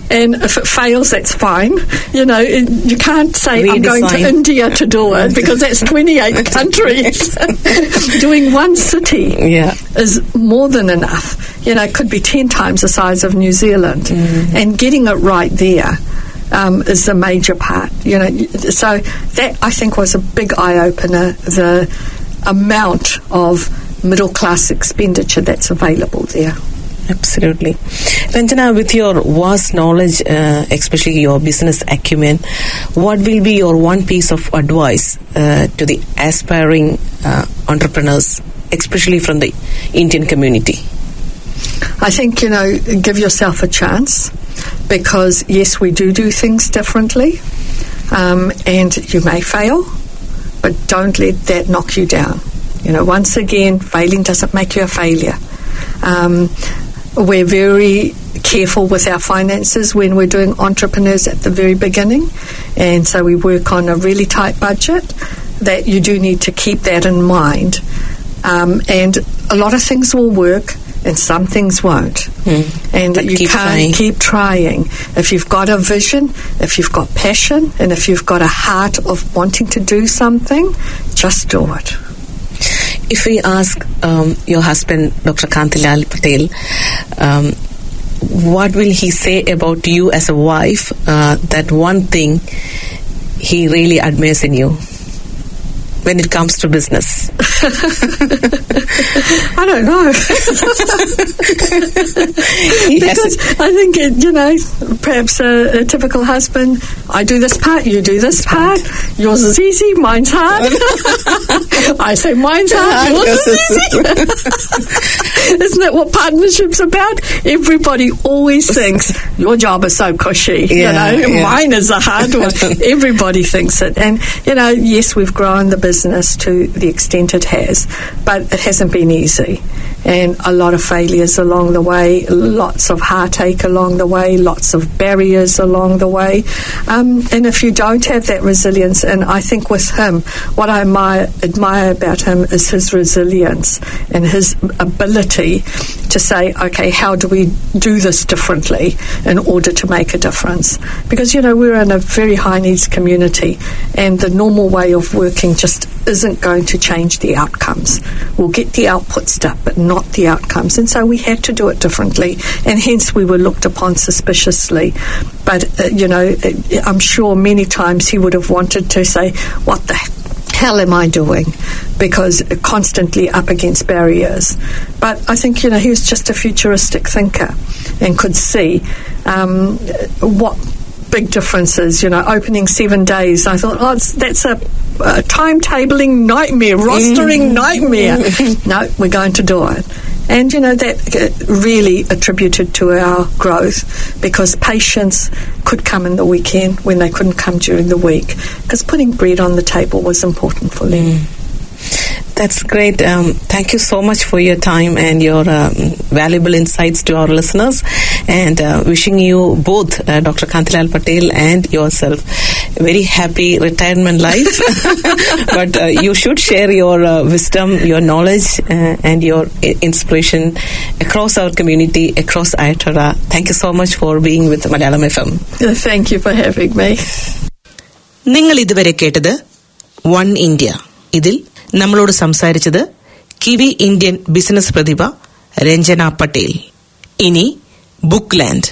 And if it fails, that's fine. You know, you can't say, Redesign. I'm going to India to do it, because that's twenty-eight countries. Doing one city Yeah. is more than enough. You know, it could be ten times the size of New Zealand. Mm-hmm. And getting it right there um, is the major part. You know, so that, I think, was a big eye-opener, the amount of middle-class expenditure that's available there. Absolutely. Ranjana, with your vast knowledge, uh, especially your business acumen, what will be your one piece of advice uh, to the aspiring uh, entrepreneurs, especially from the Indian community? I think, you know, give yourself a chance, because, yes, we do do things differently, um, and you may fail, but don't let that knock you down. You know, once again, failing doesn't make you a failure. Um, We're very careful with our finances when we're doing entrepreneurs at the very beginning, and so we work on a really tight budget. That you do need to keep that in mind. Um, and a lot of things will work, and some things won't. Mm. And but you keep can't trying. keep trying. If you've got a vision, if you've got passion, and if you've got a heart of wanting to do something, just do it. If we ask um, your husband, Doctor Kantilal Patel, um, what will he say about you as a wife, uh, that one thing he really admires in you when it comes to business? I don't know. Because I think, it, you know, perhaps a, a typical husband, I do this part, you do this part, yours is easy, mine's hard. I say mine's hard, yours is easy. Isn't that what partnership's about? Everybody always thinks your job is so cushy. Yeah, you know, yeah. Mine is a hard one. Everybody thinks it. And, you know, yes, we've grown the business to the extent it has, but it hasn't been easy. And a lot of failures along the way, lots of heartache along the way, lots of barriers along the way. Um, and if you don't have that resilience, and I think with him, what I admire, admire about him is his resilience and his ability to say, okay, how do we do this differently in order to make a difference? Because, you know, we're in a very high needs community, and the normal way of working just isn't going to change the outcomes. We'll get the output stuff, but not the outcomes. And so we had to do it differently, and hence we were looked upon suspiciously. But, uh, you know, I'm sure many times he would have wanted to say, what the hell am I doing? Because constantly up against barriers. But I think, you know, he was just a futuristic thinker and could see um, what big differences, you know, opening seven days. I thought, oh, it's, that's a, a timetabling nightmare, rostering mm. nightmare. No, we're going to do it. And, you know, that really attributed to our growth, because patients could come in the weekend when they couldn't come during the week, because putting bread on the table was important for them. Mm. That's great. Um, thank you so much for your time and your um, valuable insights to our listeners, and uh, wishing you both, uh, Doctor Kantilal Patel and yourself, a very happy retirement life. But uh, you should share your uh, wisdom, your knowledge, uh, and your I- inspiration across our community, across Ayatora. Thank you so much for being with Malayalam F M. Thank you for having me. നിങ്ങൾ ഇതുവരെ കേട്ടത് one India. ഇതിൽ നമ്മളോട് സംസാരിച്ചത് Kiwi Indian business പ്രതിഭ രഞ്ജന പട്ടേൽ. ഇനി book land,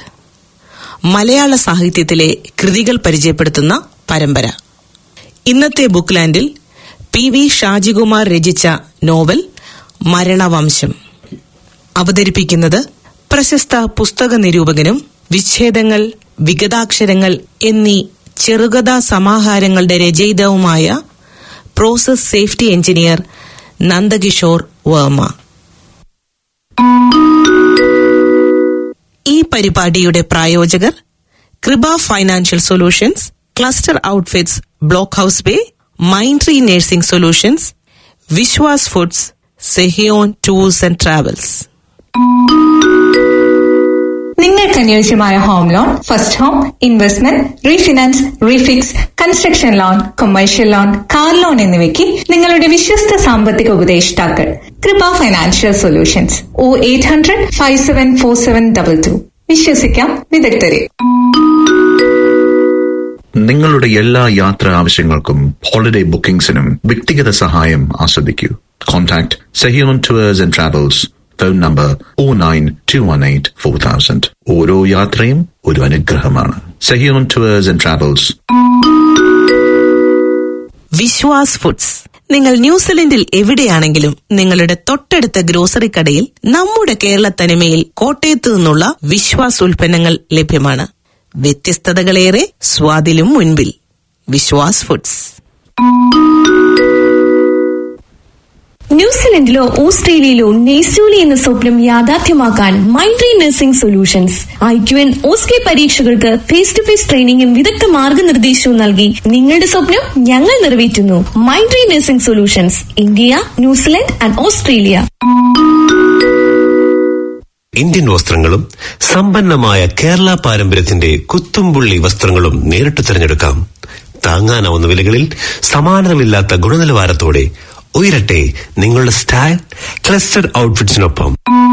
മലയാള സാഹിത്യത്തിലെ കൃതികൾ പരിചയപ്പെടുത്തുന്ന പരമ്പര. ഇന്നത്തെ ബുക്ക് ലാൻഡിൽ പി വി ഷാജികുമാർ രചിച്ച നോവൽ മരണവംശം അവതരിപ്പിക്കുന്നത് പ്രശസ്ത പുസ്തക നിരൂപകനും വിച്ഛേദങ്ങൾ, വിഗതാക്ഷരങ്ങൾ എന്നീ ചെറുകഥാ സമാഹാരങ്ങളുടെ രചയിതാവുമായ process safety engineer Nandakishor Varma. ഈ പരിപാടിയുടെ പ്രായോജകർ കൃപ financial solutions, cluster outfits, block house bay, mind tree nursing solutions, Vishwas foods, Sehion tours and travels. നിങ്ങൾക്ക് അനുയോജ്യമായ home loan, first home, investment, refinance, refix, construction loan, commercial loan, car loan എന്നിവയ്ക്ക് നിങ്ങളുടെ വിശ്വസ്ത സാമ്പത്തിക ഉപദേഷ്ടാക്കൾ കൃപ financial solutions. O eight hundred five seven four seven double two. വിശ്വസിക്കാം വിദഗ്ധരെ. നിങ്ങളുടെ എല്ലാ യാത്രാ ആവശ്യങ്ങൾക്കും ഹോളിഡേ ബുക്കിംഗ്സിനും വ്യക്തിഗത സഹായം ആസ്വദിക്കൂ. Contact Sehion tours and travels. Phone number oh nine two one eight four thousand. ഓരോ യാത്രയും ഒരു അനുഗ്രഹമാണ്. Sehion tours and travels. Vishwas foods. നിങ്ങൾ ന്യൂസിലൻഡിൽ എവിടെയാണെങ്കിലും നിങ്ങളുടെ തൊട്ടടുത്ത ഗ്രോസറി കടയിൽ നമ്മുടെ കേരള തനിമയിൽ കോട്ടയത്തു നിന്നുള്ള വിശ്വാസ് ഉൽപ്പന്നങ്ങൾ ലഭ്യമാണ്. വ്യത്യസ്തതകളേറെ, സ്വാദിലും മുൻപിൽ. വിശ്വാസ് ഫുഡ്സ്. ന്യൂസിലൻഡിലോ ഓസ്ട്രേലിയയിലോ നെയ്സൂലി എന്ന സ്വപ്നം യാഥാർത്ഥ്യമാക്കാൻ മൈൻഡ്രി nursing solutions I Q N OSCE പരീക്ഷകൾക്ക് ഫേസ് ടു ഫേസ് ട്രെയിനിങ്ങും വിദഗ്ധ മാർഗനിർദ്ദേശവും നൽകി നിങ്ങളുടെ സ്വപ്നം ഞങ്ങൾ നിറവേറ്റുന്നു. മൈൻഡ്രി nursing solutions, India, New Zealand and Australia. Indian വസ്ത്രങ്ങളും സമ്പന്നമായ കേരള പാരമ്പര്യത്തിന്റെ കുത്തുംപുള്ളി വസ്ത്രങ്ങളും നേരിട്ട് തിരഞ്ഞെടുക്കാം. താങ്ങാനാവുന്ന വിലകളിൽ സമാനതകളില്ലാത്ത ഗുണനിലവാരത്തോടെ ഉയരട്ടെ നിങ്ങളുടെ സ്റ്റൈൽ ക്ലസ്റ്റർ ഔട്ട്ഫിറ്റ്സിനൊപ്പം.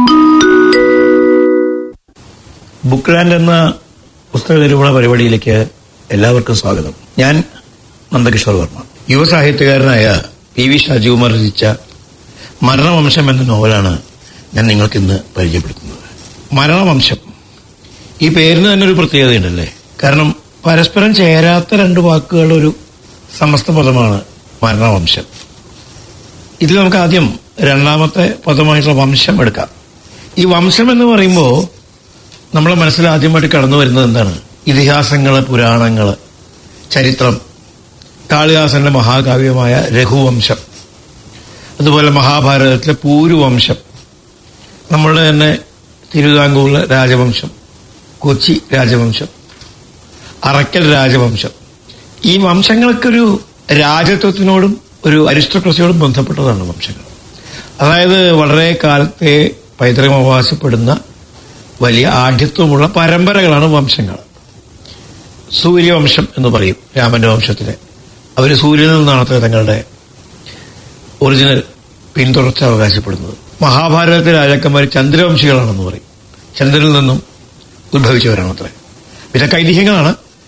ബുക്ക് ലാൻഡ് എന്ന പുസ്തക നിരൂപണ പരിപാടിയിലേക്ക് എല്ലാവർക്കും സ്വാഗതം. ഞാൻ നന്ദകിഷോർ വർമ്മ. യുവസാഹിത്യകാരനായ പി വി ഷാജികുമാർ രചിച്ച മരണവംശം എന്ന നോവലാണ് ഞാൻ നിങ്ങൾക്കിന്ന് പരിചയപ്പെടുത്തുന്നത്. മരണവംശം, ഈ പേരിന് തന്നെ ഒരു പ്രത്യേകതയുണ്ടല്ലേ. കാരണം പരസ്പരം ചേരാത്ത രണ്ട് വാക്കുകളുടെ ഒരു സമസ്ത പദമാണ് മരണവംശം. ഇതിൽ നമുക്ക് ആദ്യം രണ്ടാമത്തെ പദമായിട്ടുള്ള വംശം എടുക്കാം. ഈ വംശം എന്ന് പറയുമ്പോൾ നമ്മളെ മനസ്സിൽ ആദ്യമായിട്ട് കടന്നു വരുന്നത് എന്താണ്? ഇതിഹാസങ്ങള്, പുരാണങ്ങള്, ചരിത്രം. കാളിദാസന്റെ മഹാകാവ്യമായ രഘുവംശം, അതുപോലെ മഹാഭാരതത്തിലെ പൂരുവംശം, നമ്മളുടെ തന്നെ തിരുവിതാംകൂറിലെ രാജവംശം, കൊച്ചി രാജവംശം, അറക്കൽ രാജവംശം. ഈ വംശങ്ങളൊക്കെ ഒരു രാജത്വത്തിനോടും ഒരു അരിസ്റ്റോക്രസിയോടും ബന്ധപ്പെട്ടതാണ് വംശങ്ങൾ. അതായത് വളരെ കാലത്തെ പൈതൃകം അവകാശപ്പെടുന്ന വലിയ ആഢ്യത്വമുള്ള പരമ്പരകളാണ് വംശങ്ങൾ. സൂര്യവംശം എന്ന് പറയും രാമന്റെ വംശത്തിലെ. അവർ സൂര്യനിൽ നിന്നാണ് തങ്ങളുടെ ഒറിജിനൽ പിന്തുടർച്ച അവകാശപ്പെടുന്നത്. മഹാഭാരതത്തിലെ രാജാക്കന്മാർ ചന്ദ്രവംശികളാണെന്ന് പറയും. ചന്ദ്രനിൽ നിന്നും ഉത്ഭവിച്ചവരാണ് അത്ര. ഇതൊക്കെ ഐതിഹ്യങ്ങളാണ്.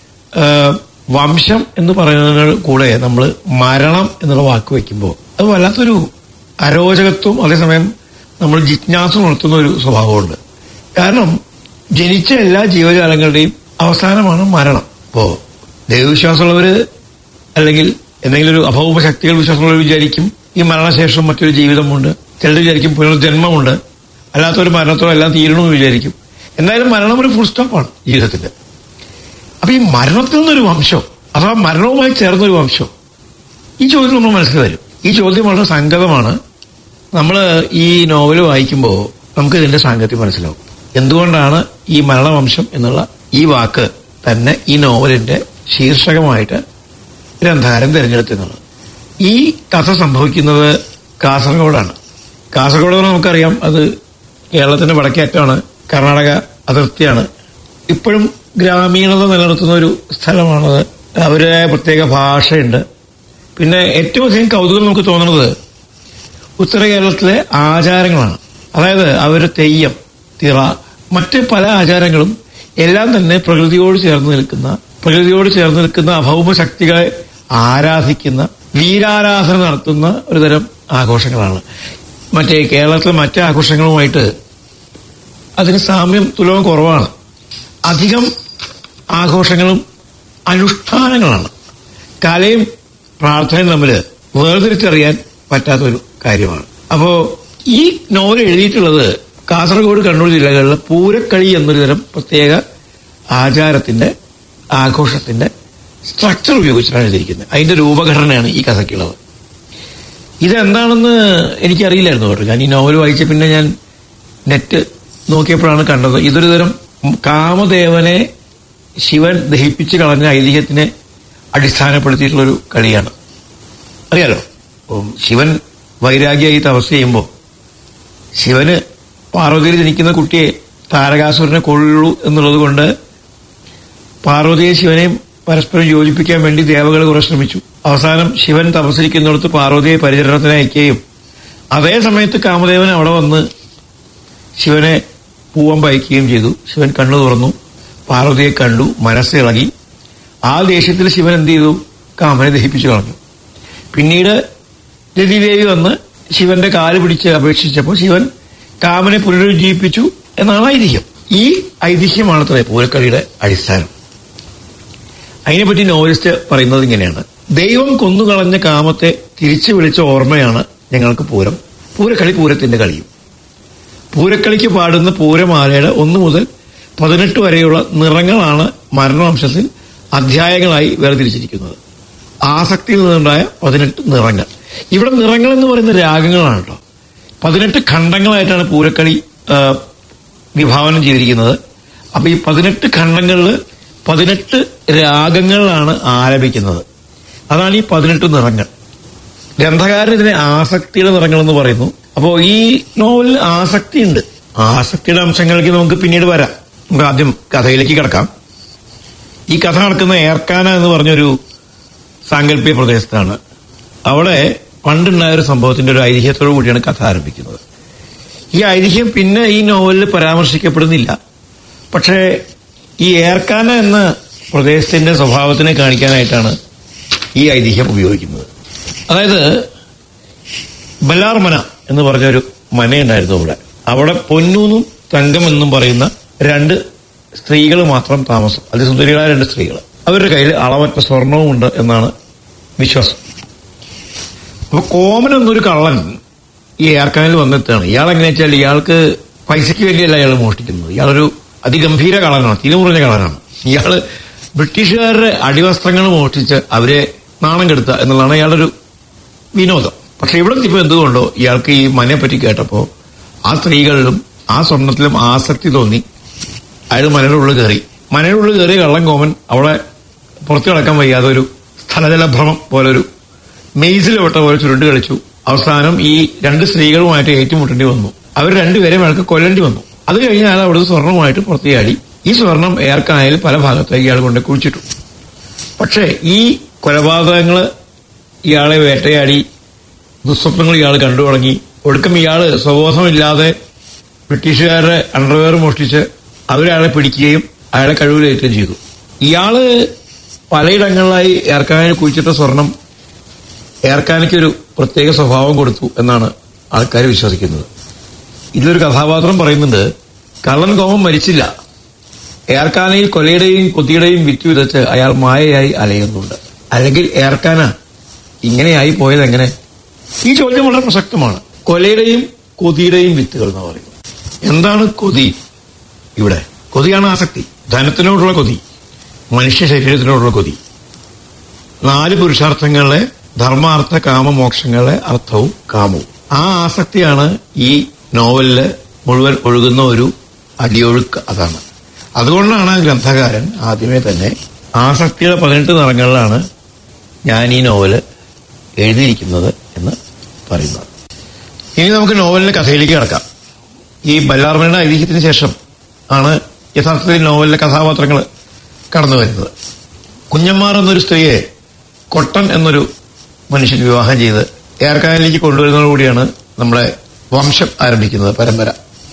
വംശം എന്ന് പറയുന്നതിന് കൂടെ നമ്മൾ മരണം എന്നുള്ള വാക്ക് വയ്ക്കുമ്പോൾ അത് വല്ലാത്തൊരു അരോചകത്വം, അതേസമയം നമ്മൾ ജിജ്ഞാസ ഉണർത്തുന്ന ഒരു സ്വഭാവമുണ്ട്. കാരണം ജനിച്ച എല്ലാ ജീവജാലങ്ങളുടെയും അവസാനമാണ് മരണം. ഇപ്പോ ദൈവവിശ്വാസമുള്ളവര് അല്ലെങ്കിൽ എന്തെങ്കിലും ഒരു അഭൗമ ശക്തികൾ വിശ്വാസമുള്ളവർ വിചാരിക്കും ഈ മരണശേഷം മറ്റൊരു ജീവിതമുണ്ട്. ചിലർ വിചാരിക്കും പുനർജന്മമുണ്ട്. അല്ലാത്തൊരു മരണത്തോടെ എല്ലാം തീരണമെന്ന് വിചാരിക്കും. എന്തായാലും മരണം ഒരു ഫുൾ സ്റ്റോപ്പാണ് ജീവിതത്തിന്റെ. അപ്പൊ ഈ മരണത്തിൽ നിന്നൊരു വംശം അഥവാ മരണവുമായി ചേർന്നൊരു വംശം, ഈ ചോദ്യം നമ്മൾ മനസ്സിൽ വരും. ഈ ചോദ്യം വളരെ സംഗതമാണ്. നമ്മൾ ഈ നോവൽ വായിക്കുമ്പോൾ നമുക്ക് ഇതിന്റെ സാങ്കത്യം മനസ്സിലാവും. എന്തുകൊണ്ടാണ് ഈ മരണവംശം എന്നുള്ള ഈ വാക്ക് തന്നെ ഈ നോവലിന്റെ ശീർഷകമായിട്ട് ഗ്രന്ഥകാരൻ തിരഞ്ഞെടുത്തെന്നുള്ളത്. ഈ കഥ സംഭവിക്കുന്നത് കാസർഗോഡാണ്. കാസർഗോഡ് നമുക്കറിയാം, അത് കേരളത്തിന്റെ വടക്കേറ്റമാണ്, കർണാടക അതിർത്തിയാണ്. ഇപ്പോഴും ഗ്രാമീണത നിലനിർത്തുന്ന ഒരു സ്ഥലമാണത്. അവരുടെ പ്രത്യേക ഭാഷയുണ്ട്. പിന്നെ ഏറ്റവും അധികം കൗതുകം നമുക്ക് തോന്നുന്നത് ഉത്തര കേരളത്തിലെ ആചാരങ്ങളാണ്. അതായത് അവരുടെ തെയ്യം, തിറ, മറ്റ് പല ആചാരങ്ങളും എല്ലാം തന്നെ പ്രകൃതിയോട് ചേർന്ന് നിൽക്കുന്ന പ്രകൃതിയോട് ചേർന്ന് നിൽക്കുന്ന അഭൗമ ശക്തികളെ ആരാധിക്കുന്ന, വീരാരാധന നടത്തുന്ന ഒരു തരം ആഘോഷങ്ങളാണ്. മറ്റേ കേരളത്തിലെ മറ്റ് ആഘോഷങ്ങളുമായിട്ട് അതിന് സാമ്യം തുലവും കുറവാണ്. അധികം ആഘോഷങ്ങളും അനുഷ്ഠാനങ്ങളാണ്. കലയും പ്രാർത്ഥനയും തമ്മിൽ വേർതിരിച്ചറിയാൻ പറ്റാത്തൊരു കാര്യമാണ്. അപ്പോ ഈ നോവൽ എഴുതിയിട്ടുള്ളത് കാസർഗോഡ്, കണ്ണൂർ ജില്ലകളിലെ പൂരക്കളി എന്നൊരു തരം പ്രത്യേക ആചാരത്തിന്റെ ആഘോഷത്തിന്റെ സ്ട്രക്ചർ ഉപയോഗിച്ചിട്ടാണ് എഴുതിയിരിക്കുന്നത്. അതിന്റെ രൂപഘടനയാണ് ഈ കഥയ്ക്കുള്ളത്. ഇതെന്താണെന്ന് എനിക്കറിയില്ലായിരുന്നു കേട്ടോ. ഞാൻ ഈ നോവൽ വായിച്ച പിന്നെ ഞാൻ നെറ്റ് നോക്കിയപ്പോഴാണ് കണ്ടത്. ഇതൊരു തരം കാമദേവനെ ശിവൻ ദഹിപ്പിച്ച് കളഞ്ഞ ഐതിഹ്യത്തിനെ അടിസ്ഥാനപ്പെടുത്തിയിട്ടുള്ളൊരു കളിയാണ്. അറിയാലോ, ശിവൻ വൈരാഗ്യമായി തപസ് ചെയ്യുമ്പോൾ ശിവന് പാർവതിയിൽ ജനിക്കുന്ന കുട്ടിയെ താരകാസുരനെ കൊള്ളൂ എന്നുള്ളത് കൊണ്ട് പാർവതിയെ ശിവനെയും പരസ്പരം യോജിപ്പിക്കാൻ വേണ്ടി ദേവകൾ കുറെ ശ്രമിച്ചു. അവസാനം ശിവൻ തപസ്സിരിക്കുന്നിടത്ത് പാർവതിയെ പരിചരണത്തിന് അയക്കുകയും അതേ സമയത്ത് കാമദേവൻ അവിടെ വന്ന് ശിവനെ പൂവൻ പയക്കുകയും ചെയ്തു. ശിവൻ കണ്ണു തുറന്നു, പാർവതിയെ കണ്ടു, മനസ്സിളകി. ആ ദേഷ്യത്തിൽ ശിവൻ എന്ത് ചെയ്തു? കാമനെ ദഹിപ്പിച്ചു കളഞ്ഞു. പിന്നീട് രതിദേവി വന്ന് ശിവന്റെ കാല് പിടിച്ച് അപേക്ഷിച്ചപ്പോൾ ശിവൻ കാമനെ പുനരുജ്ജീവിപ്പിച്ചു എന്നാണ് ഐതിഹ്യം. ഈ ഐതിഹ്യമാണ് അത്ര പൂരക്കളിയുടെ അടിസ്ഥാനം. അതിനെപ്പറ്റി നോവലിസ്റ്റ് പറയുന്നത് ഇങ്ങനെയാണ്: ദൈവം കൊന്നുകളഞ്ഞ കാമത്തെ തിരിച്ചു വിളിച്ച ഓർമ്മയാണ് ഞങ്ങൾക്ക് പൂരം. പൂരക്കളി പൂരത്തിന്റെ കളിയും. പൂരക്കളിക്ക് പാടുന്ന പൂരമാലയുടെ ഒന്നു മുതൽ പതിനെട്ട് വരെയുള്ള നിറങ്ങളാണ് മരണവംശത്തിൽ അധ്യായങ്ങളായി വേർതിരിച്ചിരിക്കുന്നത്. ആസക്തിയിൽ നിന്നുണ്ടായ പതിനെട്ട് നിറങ്ങൾ. ഇവിടെ നിറങ്ങൾ എന്ന് പറയുന്ന രാഗങ്ങളാണ് കേട്ടോ. പതിനെട്ട് ഖണ്ഡങ്ങളായിട്ടാണ് പൂരക്കളി വിഭാവനം ചെയ്തിരിക്കുന്നത്. അപ്പൊ ഈ പതിനെട്ട് ഖണ്ഡങ്ങളിൽ പതിനെട്ട് രാഗങ്ങളിലാണ് ആലപിക്കുന്നത്. അതാണ് ഈ പതിനെട്ട് നിറങ്ങൾ. ഗ്രന്ഥകാരൻ ഇതിനെ ആസക്തിയുടെ നിറങ്ങൾ എന്ന് പറയുന്നു. അപ്പോ ഈ നോവലിൽ ആസക്തി ഉണ്ട്. ആസക്തിയുടെ അംശങ്ങൾക്ക് നമുക്ക് പിന്നീട് വരാം. നമുക്ക് ആദ്യം കഥയിലേക്ക് കിടക്കാം. ഈ കഥ നടക്കുന്ന ഏർക്കാന എന്ന് പറഞ്ഞൊരു സാങ്കല്പിക പ്രദേശത്താണ്. അവിടെ പണ്ടുണ്ടായ ഒരു സംഭവത്തിന്റെ ഒരു ഐതിഹ്യത്തോടു കൂടിയാണ് കഥ ആരംഭിക്കുന്നത്. ഈ ഐതിഹ്യം പിന്നെ ഈ നോവലിൽ പരാമർശിക്കപ്പെടുന്നില്ല. പക്ഷേ ഈ ഏർക്കാന എന്ന പ്രദേശത്തിന്റെ സ്വഭാവത്തിനെ കാണിക്കാനായിട്ടാണ് ഈ ഐതിഹ്യം ഉപയോഗിക്കുന്നത്. അതായത് ബല്ലാർമന എന്ന് പറഞ്ഞൊരു മനയുണ്ടായിരുന്നു അവിടെ. അവിടെ പൊന്നൂന്നും തങ്കമെന്നും പറയുന്ന രണ്ട് സ്ത്രീകൾ മാത്രം താമസം. അതിസുന്ദരികളായ രണ്ട് സ്ത്രീകൾ. അവരുടെ കയ്യിൽ അളവറ്റ സ്വർണവും ഉണ്ട് എന്നാണ് വിശ്വാസം. അപ്പൊ കോമൻ എന്നൊരു കള്ളൻ ഈ ഏർക്കാനിൽ വന്നെത്താണ്. ഇയാൾ എങ്ങനെയാ വെച്ചാൽ ഇയാൾക്ക് പൈസയ്ക്ക് വേണ്ടിയല്ല ഇയാൾ മോഷ്ടിക്കുന്നത്. ഇയാളൊരു അതിഗംഭീര കള്ളനാണ്, തിരുമുറിഞ്ഞ കള്ളനാണ്. ഇയാള് ബ്രിട്ടീഷുകാരുടെ അടിവസ്ത്രങ്ങൾ മോഷ്ടിച്ച് അവരെ നാണം കെടുത്തുക എന്നുള്ളതാണ് ഇയാളുടെ ഒരു വിനോദം. പക്ഷെ ഇവിടെ ഇപ്പൊ എന്തുകൊണ്ടോ ഇയാൾക്ക് ഈ മനയെ പറ്റി കേട്ടപ്പോ ആ സ്ത്രീകളിലും ആ സ്വർണത്തിലും ആസക്തി തോന്നി. അയാൾ മനയുടെ ഉള്ളിൽ കയറി. മനയുടെ ഉള്ളിൽ കയറിയ കള്ളൻ കോമൻ അവിടെ പുറത്തു കിടക്കാൻ വയ്യാതെ ഒരു സ്ഥലജലഭ്രമം പോലെ ഒരു മെയ്സിൽ വിട്ട പോലെ ചുരുണ്ട് കളിച്ചു. അവസാനം ഈ രണ്ട് സ്ത്രീകളുമായിട്ട് ഏറ്റുമുട്ടേണ്ടി വന്നു. അവർ രണ്ടുപേരെയും അയാൾക്ക് കൊല്ലേണ്ടി വന്നു. അത് കഴിഞ്ഞ് അയാൾ അവിടുത്തെ സ്വർണവുമായിട്ട് പുറത്തു ചാടി. ഈ സ്വർണം ഏർക്കാനയിൽ പല ഭാഗത്തേക്ക് ഇയാൾ കൊണ്ട് കുഴിച്ചിട്ടു. പക്ഷേ ഈ കൊലപാതകങ്ങൾ ഇയാളെ വേട്ടയാടി, ദുസ്വപ്നങ്ങൾ ഇയാൾ കണ്ടു തുടങ്ങി. ഒടുക്കം ഇയാള് സ്വബോധമില്ലാതെ ബ്രിട്ടീഷുകാരുടെ അണ്ടർവെയർ മോഷ്ടിച്ച് അവരയാളെ പിടിക്കുകയും അയാളെ കഴിവിലേറ്റുകയും ചെയ്തു. ഇയാള് പലയിടങ്ങളിലായി ഏർക്കാനയിൽ കുഴിച്ചിട്ട സ്വർണം ഏർക്കാനയ്ക്കൊരു പ്രത്യേക സ്വഭാവം കൊടുത്തു എന്നാണ് ആൾക്കാർ വിശ്വസിക്കുന്നത്. ഇതിലൊരു കഥാപാത്രം പറയുന്നുണ്ട്, കള്ളൻ കോമൻ മരിച്ചില്ല, ഏർക്കാനയിൽ കൊലയുടെയും കൊതിയുടെയും വിറ്റ് വിതച്ച് അയാൾ മായയായി അലയുന്നുണ്ട്. അല്ലെങ്കിൽ ഏർക്കാന ഇങ്ങനെയായി പോയത് എങ്ങനെ? ഈ ചോദ്യം വളരെ പ്രസക്തമാണ്. കൊലയുടെയും കൊതിയുടെയും വിത്തുകൾ എന്ന് പറയുന്നത് എന്താണ്? കൊതി. ഇവിടെ കൊതിയാണ് ആസക്തി. ധനത്തിനോടുള്ള കൊതി, മനുഷ്യ ശരീരത്തിനോടുള്ള കൊതി. നാല് പുരുഷാർത്ഥങ്ങളെ ധർമാർത്ഥ കാമമോക്ഷങ്ങളെ അർത്ഥവും കാമവും. ആ ആസക്തിയാണ് ഈ നോവലില് മുഴുവൻ ഒഴുകുന്ന ഒരു അടിയൊഴുക്ക്. അതാണ്. അതുകൊണ്ടാണ് ഗ്രന്ഥകാരൻ ആദ്യമേ തന്നെ ആസക്തിയുടെ പതിനെട്ട് നിറങ്ങളിലാണ് ഞാൻ ഈ നോവല് എഴുതിയിരിക്കുന്നത് എന്ന് പറയുന്നത്. ഇനി നമുക്ക് നോവലിന്റെ കഥയിലേക്ക് കിടക്കാം. ഈ ബല്ലാർമനയുടെ ഐതിഹ്യത്തിന് ശേഷം ആണ് യഥാർത്ഥത്തിൽ നോവലിലെ കഥാപാത്രങ്ങൾ കടന്നു വരുന്നത്. കുഞ്ഞമ്മാർ എന്നൊരു സ്ത്രീയെ കൊട്ടൻ എന്നൊരു മനുഷ്യൻ വിവാഹം ചെയ്ത് ഏർക്കാനിലേക്ക് കൊണ്ടുവരുന്നതോടുകൂടിയാണ് നമ്മുടെ വംശം ആരംഭിക്കുന്നത്, പരമ്പര.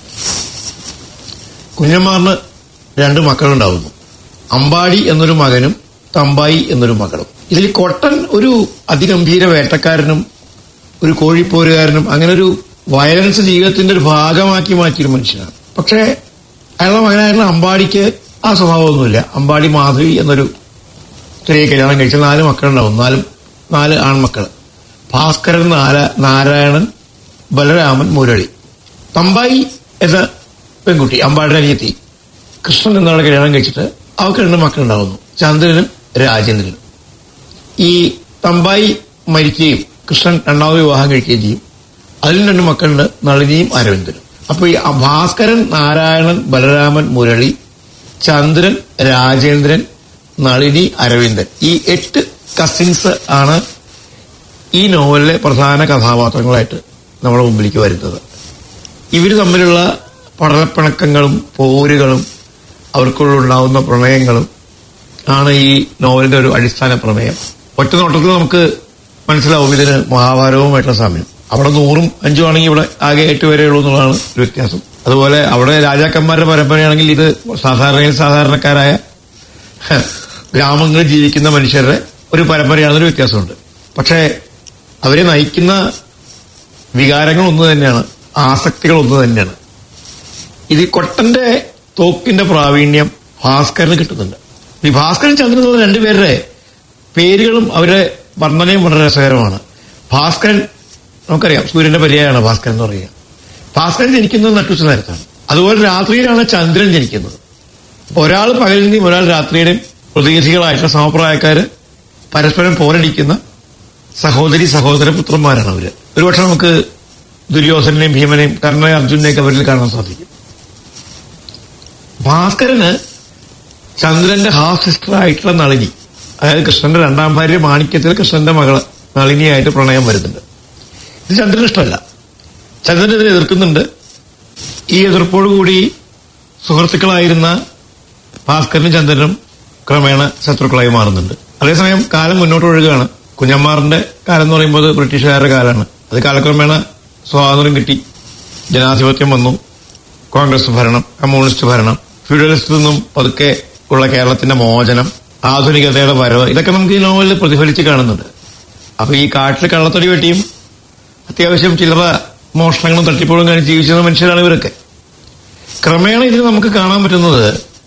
കുഞ്ഞമ്മാറിന് രണ്ട് മക്കളുണ്ടാവുന്നു. അമ്പാടി എന്നൊരു മകനും തമ്പായി എന്നൊരു മകളും. ഇതിൽ കൊട്ടൻ ഒരു അതിഗംഭീര വേട്ടക്കാരനും ഒരു കോഴിപ്പോരുകാരനും അങ്ങനെ ഒരു വയലൻസ് ജീവിതത്തിന്റെ ഒരു ഭാഗമാക്കി മാറ്റിയൊരു മനുഷ്യനാണ്. പക്ഷേ അയാളുടെ മകനായിരുന്ന അമ്പാടിക്ക് ആ സ്വഭാവമൊന്നുമില്ല. അമ്പാടി മാധവി എന്നൊരു സ്ത്രീയെ കല്യാണം കഴിച്ച നാല് മക്കളുണ്ടാവും. നാലും നാല് ആൺമക്കൾ: ഭാസ്കരൻ, നാര നാരായണൻ, ബലരാമൻ, മുരളി. തമ്പായി എന്ന പെൺകുട്ടി, അമ്പാടിയുടെ അനിയത്തി, കൃഷ്ണൻ എന്നവളെ കല്യാണം കഴിച്ചിട്ട് അവർക്ക് രണ്ട് മക്കളുണ്ടാവുന്നു, ചന്ദ്രനും രാജേന്ദ്രനും. ഈ തമ്പായി മരിക്കുകയും കൃഷ്ണൻ രണ്ടാമത് വിവാഹം കഴിക്കുകയും ചെയ്യും. അതിലും രണ്ട് മക്കളുണ്ട്, നളിനിയും അരവിന്ദനും. അപ്പൊ ഈ ഭാസ്കരൻ, നാരായണൻ, ബലരാമൻ, മുരളി, ചന്ദ്രൻ, രാജേന്ദ്രൻ, നളിനി, അരവിന്ദൻ, ഈ എട്ട് കസിൻസ് ആണ് ഈ നോവലിലെ പ്രധാന കഥാപാത്രങ്ങളായിട്ട് നമ്മുടെ മുമ്പിലേക്ക് വരുന്നത്. ഇവർ തമ്മിലുള്ള പടലപ്പിണക്കങ്ങളും പോരുകളും അവർക്കുള്ളുണ്ടാവുന്ന പ്രണയങ്ങളും ആണ് ഈ നോവലിന്റെ ഒരു അടിസ്ഥാന പ്രമേയം. ഒറ്റ നോട്ടത്തിൽ നമുക്ക് മനസ്സിലാവും ഇതിന് മഹാഭാരതവുമായിട്ടുള്ള സാമ്യം. അവിടെ നൂറും അഞ്ചും ആണെങ്കിൽ ഇവിടെ ആകെ എട്ട് വരെ ഉള്ളൂ എന്നുള്ളതാണ് ഒരു വ്യത്യാസം. അതുപോലെ അവിടെ രാജാക്കന്മാരുടെ പരമ്പരയാണെങ്കിൽ ഇത് സാധാരണയിൽ സാധാരണക്കാരായ ഗ്രാമങ്ങളിൽ ജീവിക്കുന്ന മനുഷ്യരുടെ ഒരു പരമ്പരയാണെന്നൊരു വ്യത്യാസമുണ്ട്. പക്ഷേ അവരെ നയിക്കുന്ന വികാരങ്ങൾ ഒന്ന് തന്നെയാണ്, ആസക്തികൾ ഒന്ന് തന്നെയാണ്. ഇത് കൊട്ടന്റെ തോക്കിന്റെ പ്രാവീണ്യം ഭാസ്കരന് കിട്ടുന്നുണ്ട്. ഈ ഭാസ്കരൻ ചന്ദ്രൻ രണ്ടുപേരുടെ പേരുകളും അവരുടെ വർണ്ണനയും വളരെ രസകരമാണ്. ഭാസ്കരൻ നമുക്കറിയാം, സൂര്യന്റെ പര്യായമാണ് ഭാസ്കരൻ എന്ന് പറയുക. ഭാസ്കരൻ ജനിക്കുന്നത് നട്ടുച്ച നേരത്താണ്. അതുപോലെ രാത്രിയിലാണ് ചന്ദ്രൻ ജനിക്കുന്നത്. ഒരാൾ പകലിന്റെയും ഒരാൾ രാത്രിയുടെയും പ്രതിനിധികളായിട്ടുള്ള സമപ്രായക്കാര് പരസ്പരം പോരടിക്കുന്ന സഹോദരി സഹോദര പുത്രന്മാരാണ് അവര്. ഒരുപക്ഷെ നമുക്ക് ദുര്യോധനെയും ഭീമനെയും കർണനെയും അർജുനെയൊക്കെ അവരിൽ കാണാൻ സാധിക്കും. ഭാസ്കരന് ചന്ദ്രന്റെ ഹാഫ് സിസ്റ്റർ ആയിട്ടുള്ള നളിനി, അതായത് കൃഷ്ണന്റെ രണ്ടാം ഭാര്യ മാണിക്യത്തിൽ കൃഷ്ണന്റെ മകള് നളിനിയായിട്ട് പ്രണയം വരുന്നുണ്ട്. ഇത് ചന്ദ്രന് ഇഷ്ടമല്ല. ചന്ദ്രൻ ഇതിനെ എതിർക്കുന്നുണ്ട്. ഈ എതിർപ്പോടുകൂടി സുഹൃത്തുക്കളായിരുന്ന ഭാസ്കരനും ചന്ദ്രനും ക്രമേണ ശത്രുക്കളായി മാറുന്നുണ്ട്. അതേസമയം കാലം മുന്നോട്ട് ഒഴുകുകയാണ്. കുഞ്ഞമ്മാറിന്റെ കാലം എന്ന് പറയുമ്പോൾ ബ്രിട്ടീഷുകാരുടെ കാലമാണ്. അത് കാലക്രമേണ സ്വാതന്ത്ര്യം കിട്ടി, ജനാധിപത്യം വന്നു, കോൺഗ്രസ് ഭരണം, കമ്മ്യൂണിസ്റ്റ് ഭരണം, ഫ്യൂഡലിസ്റ്റിൽ നിന്നും പതുക്കെ ഉള്ള കേരളത്തിന്റെ മോചനം, ആധുനികതയുടെ വരവ്, ഇതൊക്കെ നമുക്ക് ഈ നോവലിൽ പ്രതിഫലിച്ച് കാണുന്നുണ്ട്. അപ്പൊ ഈ കാട്ടിൽ കള്ളത്തടി വെട്ടിയും അത്യാവശ്യം ചില്ലറ മോഷണങ്ങളും തട്ടിപ്പുകളും കഴിഞ്ഞ് ജീവിച്ചിരുന്ന മനുഷ്യരാണ് ഇവരൊക്കെ. ക്രമേണ ഇതിൽ നമുക്ക് കാണാൻ പറ്റുന്നത്